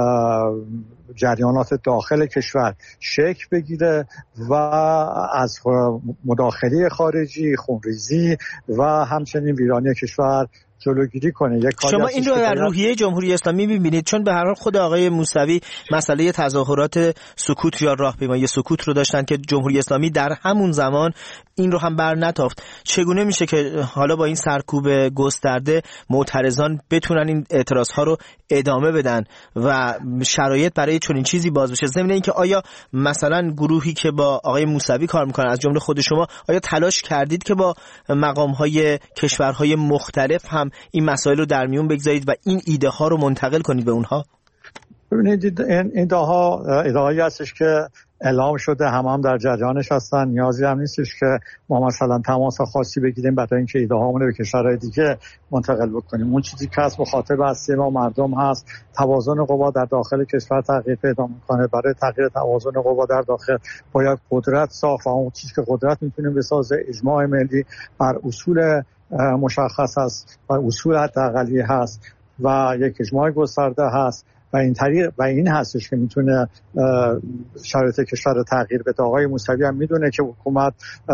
جریانات داخل کشور شکل بگیره و از مداخله خارجی، خونریزی و همچنین ویرانی کشور جلوگیری کنه. یک شما این رو در روحیه جمهوری اسلامی می‌بینید؟ چون به هر حال خود آقای موسوی مسئله تظاهرات سکوت یا راهپیمایی سکوت رو داشتن که جمهوری اسلامی در همون زمان این رو هم بر نتافت. چگونه میشه که حالا با این سرکوب گسترده معترضان بتونن این اعتراضها رو ادامه بدن و شرایط برای چنین چیزی باز بشه؟ ضمن اینکه آیا مثلا گروهی که با آقای موسوی کار میکنن از جمله خود شما، آیا تلاش کردید که با مقام‌های کشورهای مختلف هم هم این مسائل رو در میون بگذارید و این ایده ها رو منتقل کنید به اونها؟ ببینید این ایده ها ایده هایی هستش که اعلام شده، هم هم در جریانش هستن. نیازی هم نیستش که ما مثلا تماس خاصی بگیریم برای اینکه ایده هامون رو به کشورهای دیگه منتقل بکنیم. اون چیزی که از مخاطب اصلی ما مردم هست، توازن قوا در داخل کشور تغییر پیدا میکنه. برای تغییر توازن قوا در داخل باید قدرت ساخت و اون چیزی که قدرت میتونیم بسازه اجماع ملی بر اصول مشخص هست، بر اصول حداقلی هست و یک اجماع گسترده هست و این طریق و این هستش که میتونه شرایط کشور رو تغییر بده. آقای موسوی هم میدونه که حکومت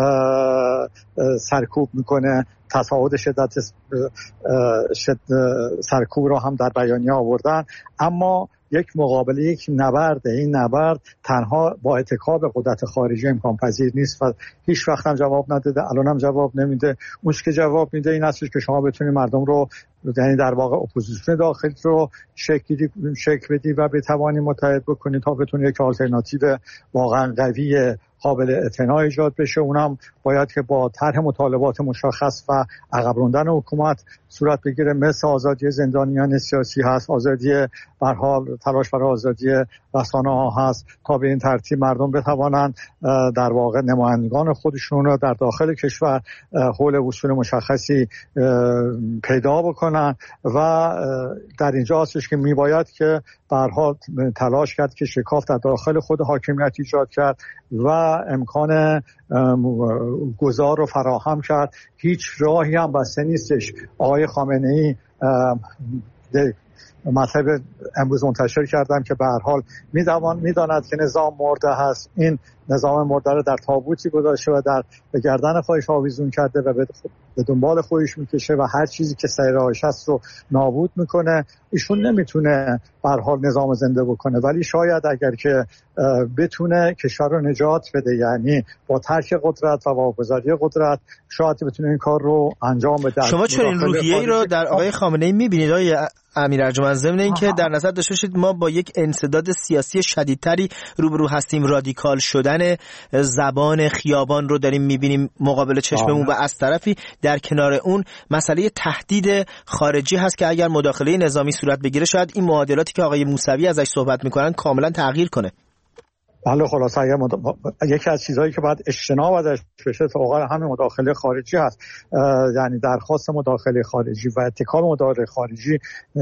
سرکوب میکنه، تصاعد شدت شد سرکوب رو هم در بیانیه آوردن، اما یک مقابله، یک نبرد. این نبرد تنها با اتکا به قدرت خارجی امکان پذیر نیست و هیچ وقت هم جواب نداده، الان هم جواب نمیده. اون که جواب میده این است که شما بتونید مردم رو، یعنی در واقع اپوزیسیون داخلی رو شکل شکل بدی و بتوانی متحد بکنید تا بتونید یک آلترناتیو واقعا قوی قابل اعتنا ایجاد بشه. اونم باید که با طرح مطالبات مشخص و عقب راندن حکومت صورت بگیره، مثل آزادی زندانیان سیاسی هست، آزادی به هر حال تلاش برای آزادی رسانه‌ها هست، تا به این ترتیب مردم بتوانند در واقع نمایندگان خودشون رو در داخل کشور حول اصول مشخصی پیدا بکنن و در اینجا هستش که میباید که به هر حال تلاش کرد که شکاف در داخل خود حاکمیت ایجاد کرد و امکان گذار رو فراهم کرد. هیچ راهی هم بسته نیستش. آقای خامنه‌ای مطلب امروز منتشر کردم که به هر حال میدوان میداند که نظام مرده هست، این نظام مرده رو در تابوتی گذاشته و در به گردن خودش آویزون کرده و به دنبال خودش میکشه و هر چیزی که سر راهش هست رو نابود میکنه. ایشون نمیتونه به هر حال نظام زنده بکنه، ولی شاید اگر که بتونه کشور رو نجات بده، یعنی با ترک قدرت و واگذاری قدرت، شاید بتونه این کار رو انجام بده. شما چون این روحیه‌ای رو در آقای خامنه‌ای می‌بینید آقای امیر ارجمند، ضمن اینکه در نظر داشته باشید ما با یک انسداد سیاسی شدیدتری روبرو هستیم، رادیکال شدن زبان خیابان رو داریم می‌بینیم مقابل چشممون و از طرفی در کنار اون مسئله تهدید خارجی هست که اگر مداخله نظامی صورت بگیره شاید این معادلاتی که آقای موسوی ازش صحبت می‌کنن کاملا تغییر کنه. بله خلاصه اگر مد... یکی از چیزهایی که باید اجتناب ازش بشه واقعا همین مداخله خارجی هست، یعنی درخواست مداخله خارجی و اتکا به مداخله خارجی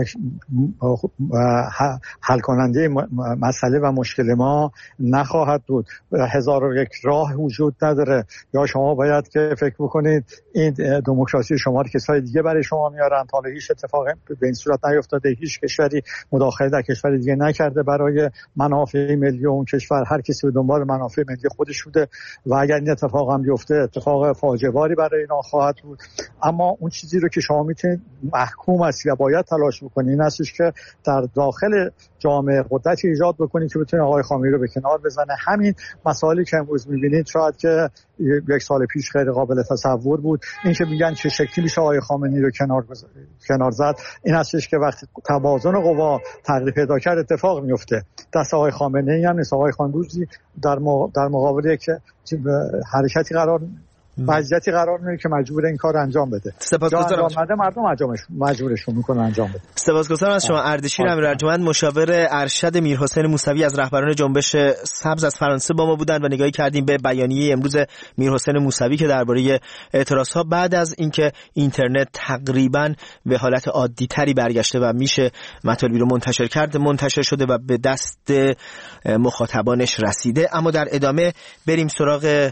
حل کننده مسئله و مشکل ما نخواهد بود. هزار و یک راه وجود نداره. یا شما باید که فکر بکنید این دموکراسی شما رو کسای دیگه برای شما میارن، تا هیچ اتفاقی به این صورت نیفتاده، هیچ کشوری مداخله در کشور دیگه نکرده برای منافع ملی اون کشور، هر کسی به دنبال منافع ملی خودش بوده و اگر این اتفاق هم بیفته اتفاق فاجعه باری برای اینا خواهد بود. اما اون چیزی رو که شما میتونید محکوم هستی و باید تلاش بکنید این هستش که در داخل جامعه قدرتی ایجاد بکنید که بتونه آقای خامنه‌ای رو به کنار بزنه. همین مسائلی که امروز میبینید شاید که یک سال پیش خیلی قابل تصور بود. این که میگن چه شکلی میشه آقای خامنه‌ای رو کنار بز... کنار زد، این هستش که وقتی توازن قوا تغییر پیدا کرد اتفاق میفته. دست آقای خامنه‌ای هم نیست. آقای خامنه‌ای در مق... در مقابل یک حرکتی قرار وضعیتی قرار میگیره که مجبور این کار انجام بده. سپاسگزارم. مردم انجامش مجبورشون میکنه انجام بده. سپاسگزارم از شما اردشیر امیر ارجمند، مشاور ارشد میرحسین موسوی از رهبران جنبش سبز از فرانسه با ما بودند و نگاهی کردیم به بیانیه امروز میرحسین موسوی که درباره اعتراضها بعد از اینکه اینترنت تقریبا به حالت عادی تری برگشته و میشه مطالبی رو منتشر کرد منتشر شده و به دست مخاطبانش رسیده. اما در ادامه بریم سراغ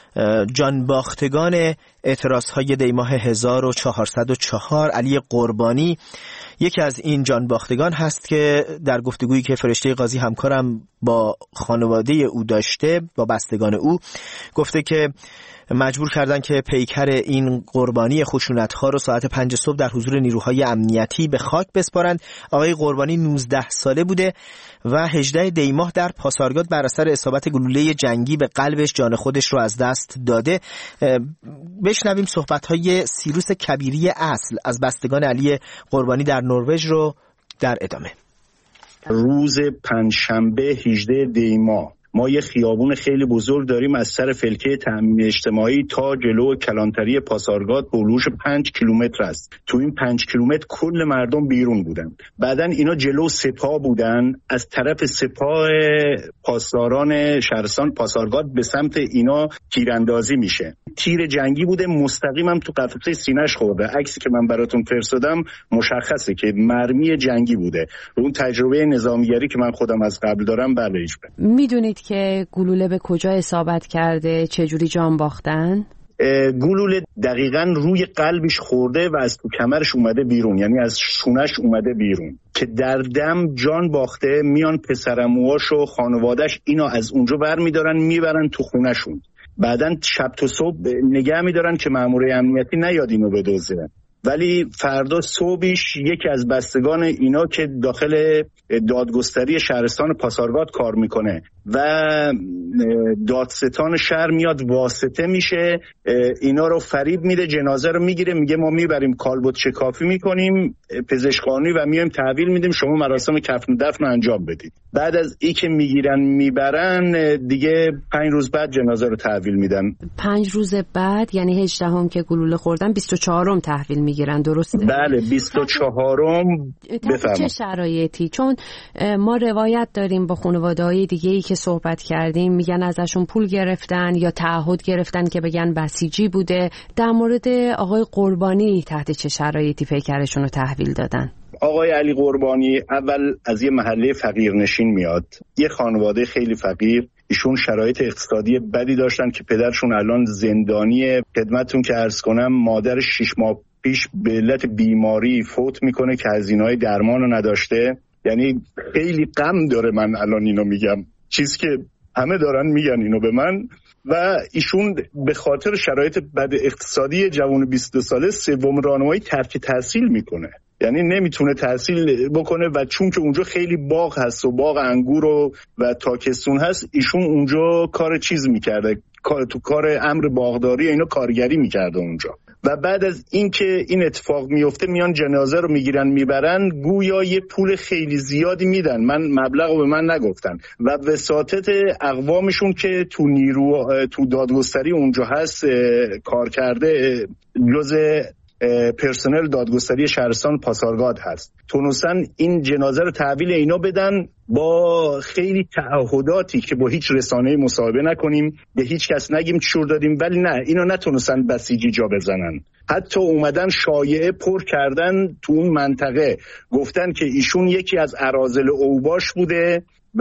جانباختگان اعتراضهای دیماه هزار و چهارصد و چهار. علی قربانی یکی از این جانباختگان هست که در گفتگویی که فرشته قاضی همکارم با خانواده او داشته، با بستگان او، گفته که مجبور کردن که پیکر این قربانی خشونت‌ها رو ساعت پنج صبح در حضور نیروهای امنیتی به خاک بسپارند. آقای قربانی نوزده ساله بوده و هجده دی ماه در پاسارگاد بر اثر اصابت گلوله جنگی به قلبش جان خودش رو از دست داده. بشنویم صحبت‌های سیروس کبیری اصل از بستگان علی قربانی در نروژ رو در ادامه. روز پنجشنبه هجده دی ماه ما یه خیابون خیلی بزرگ داریم از سر فلکه تامین اجتماعی تا جلو کلانتری پاسارگاد بلوش پنج کیلومتر است. تو این پنج کیلومتر کل مردم بیرون بودن. بعدن اینا جلو سپاه بودن، از طرف سپاه پاسداران شهرستان پاسارگاد به سمت اینا تیراندازی میشه. تیر جنگی بوده، مستقیم هم تو قفسه سینه‌اش خورده. عکسی که من براتون فرستادم مشخصه که مرمی جنگی بوده. اون تجربه نظامیگری که من خودم از قبل دارم بله ایش به. میدونید که گلوله به کجا اصابت کرده؟ چه جوری جان باختن؟ گلوله دقیقاً روی قلبش خورده و از تو کمرش اومده بیرون، یعنی از شونش اومده بیرون که در دم جان باخته. میان پسرعموهاش و خانواده‌اش اینو از اونجا برمی‌دارن میبرن تو خونه‌شون. بعدن شب تا صبح نگه می‌دارن که مأمور امنیتی نیاد اینو بدزده. ولی فردا صبحش یکی از بستگان اینا که داخل دادگستری شهرستان پاسارگاد کار میکنه و دادستان شهر میاد واسطه میشه، اینا رو فریب میده، جنازه رو میگیره، میگه ما میبریم کالبد شکافی میکنیم پزشکانی و میایم تحویل میدیم، شما مراسم کفن و دفن انجام بدید. بعد از ای که میگیرن میبرن دیگه پنج روز بعد جنازه رو تحویل میدن. پنج روز بعد یعنی هجدهم که گلوله خوردن بیست و چهارم تحویل میگیرن، درسته؟ بله بیست و چهارم. بفرمایید. چه شرایطی؟ چون ما روایت داریم با خانواده‌های دیگه‌ای که صحبت کردیم میگن ازشون پول گرفتن یا تعهد گرفتن که بگن بسیجی بوده. در مورد آقای قربانی تحت چه شرایطی پیکرشون رو تحویل دادن؟ آقای علی قربانی اول از یه محله فقیرنشین میاد، یه خانواده خیلی فقیر. ایشون شرایط اقتصادی بدی داشتن که پدرشون الان زندانی. خدمتتون که عرض کنم مادر شش ماه پیش به علت بیماری فوت میکنه که هزینه‌های درمان رو نداشته. یعنی خیلی غم داره. من الان اینو میگم، چیزی که همه دارن میگن اینو به من. و ایشون به خاطر شرایط بد اقتصادی جوان بیست و دو ساله سوم راهنمایی ترک تحصیل میکنه، یعنی نمیتونه تحصیل بکنه و چون که اونجا خیلی باغ هست و باغ انگور و, و تاکستون هست، ایشون اونجا کار چیز میکرده، کار تو کار امر باغداری اینا کارگری میکرده اونجا. و بعد از اینکه این اتفاق میفته میان جنازه رو میگیرن میبرن، گویا یه پول خیلی زیادی میدن، من مبلغ رو به من نگفتن، و وساطت اقوامشون که تو نیرو تو دادگستری اونجا هست کار کرده، جزء پرسنل دادگستری شهرستان پاسارگاد هست، تونستن این جنازه رو تحویل اینا بدن با خیلی تعهداتی که با هیچ رسانه‌ای مصاحبه نکنیم، به هیچ کس نگیم چور دادیم. ولی نه، اینا نتونستن بسیجی جا بزنن. حتی اومدن شایعه پر کردن تو اون منطقه، گفتن که ایشون یکی از اراذل اوباش بوده و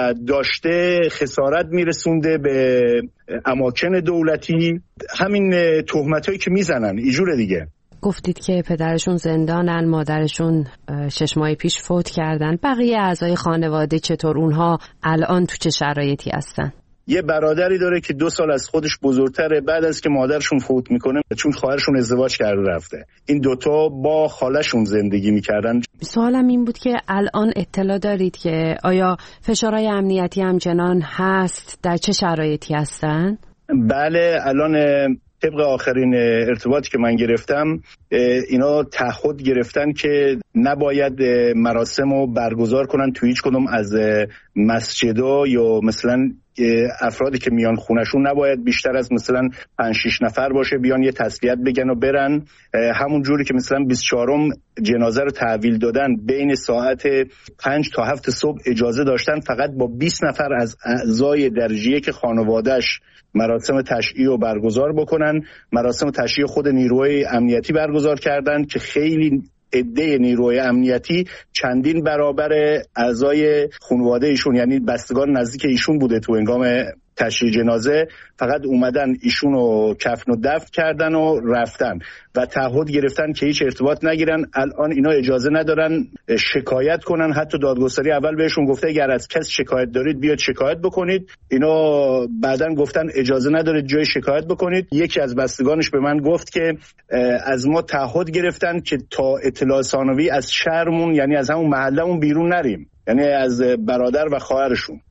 داشته خسارت میرسونده به اماکن دولتی. همین تهمتایی که میزنن اینجوره دیگه. گفتید که پدرشون زندانن، مادرشون شش ماه پیش فوت کردن. بقیه اعضای خانواده چطور؟ اونها الان تو چه شرایطی هستن؟ یه برادری داره که دو سال از خودش بزرگتره. بعد از که مادرشون فوت میکنه، چون خواهرشون ازدواج کرده رفته، این دوتا با خالشون زندگی میکردن. سوالم این بود که الان اطلاع دارید که آیا فشارهای امنیتی همچنان هست؟ در چه شرایطی هستن؟ بله، الان طبق آخرین ارتباطی که من گرفتم اینا تعهد گرفتن که نباید مراسم رو برگزار کنن تو هیچ کدوم از مسجدها، یا مثلا افرادی که میان خونشون نباید بیشتر از مثلا پنج شش نفر باشه، بیان یه تسلیت بگن و برن. همون جوری که مثلا بیست و چهارم جنازه رو تحویل دادن، بین ساعت پنج تا هفت صبح اجازه داشتن فقط با بیست نفر از اعضای درجه که خانواده‌اش مراسم تشییع رو برگزار بکنن. مراسم تشییع خود نیروهای امنیتی برگزار کردن که خیلی عده نیروهای امنیتی چندین برابر اعضای خانواده ایشون، یعنی بستگان نزدیک ایشون بوده تو هنگام تشییع جنازه. فقط اومدن ایشون رو کفن و دفن کردن و رفتن و تعهد گرفتن که هیچ ارتباط نگیرن. الان اینا اجازه ندارن شکایت کنن. حتی دادگستری اول بهشون گفته اگر از کس شکایت دارید بیاد شکایت بکنید. اینا بعدن گفتن اجازه ندارید جای شکایت بکنید. یکی از بستگانش به من گفت که از ما تعهد گرفتن که تا اطلاع ثانوی از شهرمون، یعنی از همون محلمون بیرون نریم، یعنی از برادر و خواهرشون.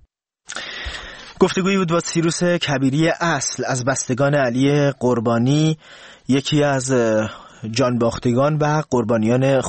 گفتگویی بود با سیروس کبیری اصل از بستگان علی قربانی، یکی از جانباختگان و قربانیان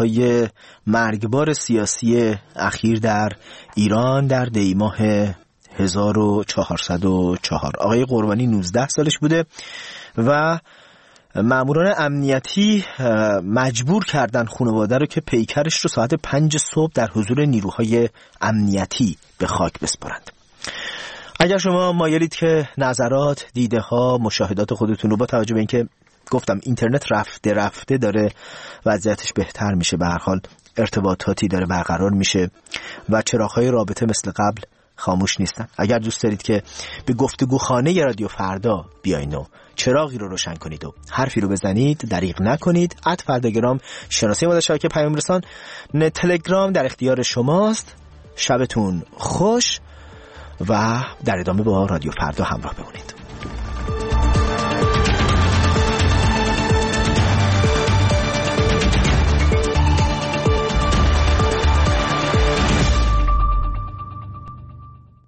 خشونت‌های مرگبار سیاسی اخیر در ایران در دی ماه هزار و چهارصد و چهار. آقای قربانی نوزده سالش بوده و ماموران امنیتی مجبور کردن خانواده رو که پیکرش رو ساعت پنج صبح در حضور نیروهای امنیتی به خاک بسپارند. اگر شما مایلید که نظرات، دیده ها، مشاهدات خودتون رو با توجه به اینکه گفتم اینترنت رفته رفته داره وضعیتش بهتر میشه، به هر حال ارتباطاتی داره برقرار میشه و چراغ‌های رابطه مثل قبل خاموش نیستن. اگر دوست دارید که به گفتگو خانه رادیو فردا بیاین و چراغی رو روشن کنید و حرفی رو بزنید، دریغ نکنید. ات فرداگرام شناسه ما در شبکه پیام رسان، تلگرام در اختیار شماست. شبتون خوش و در ادامه با رادیو فردا همراه بمونید.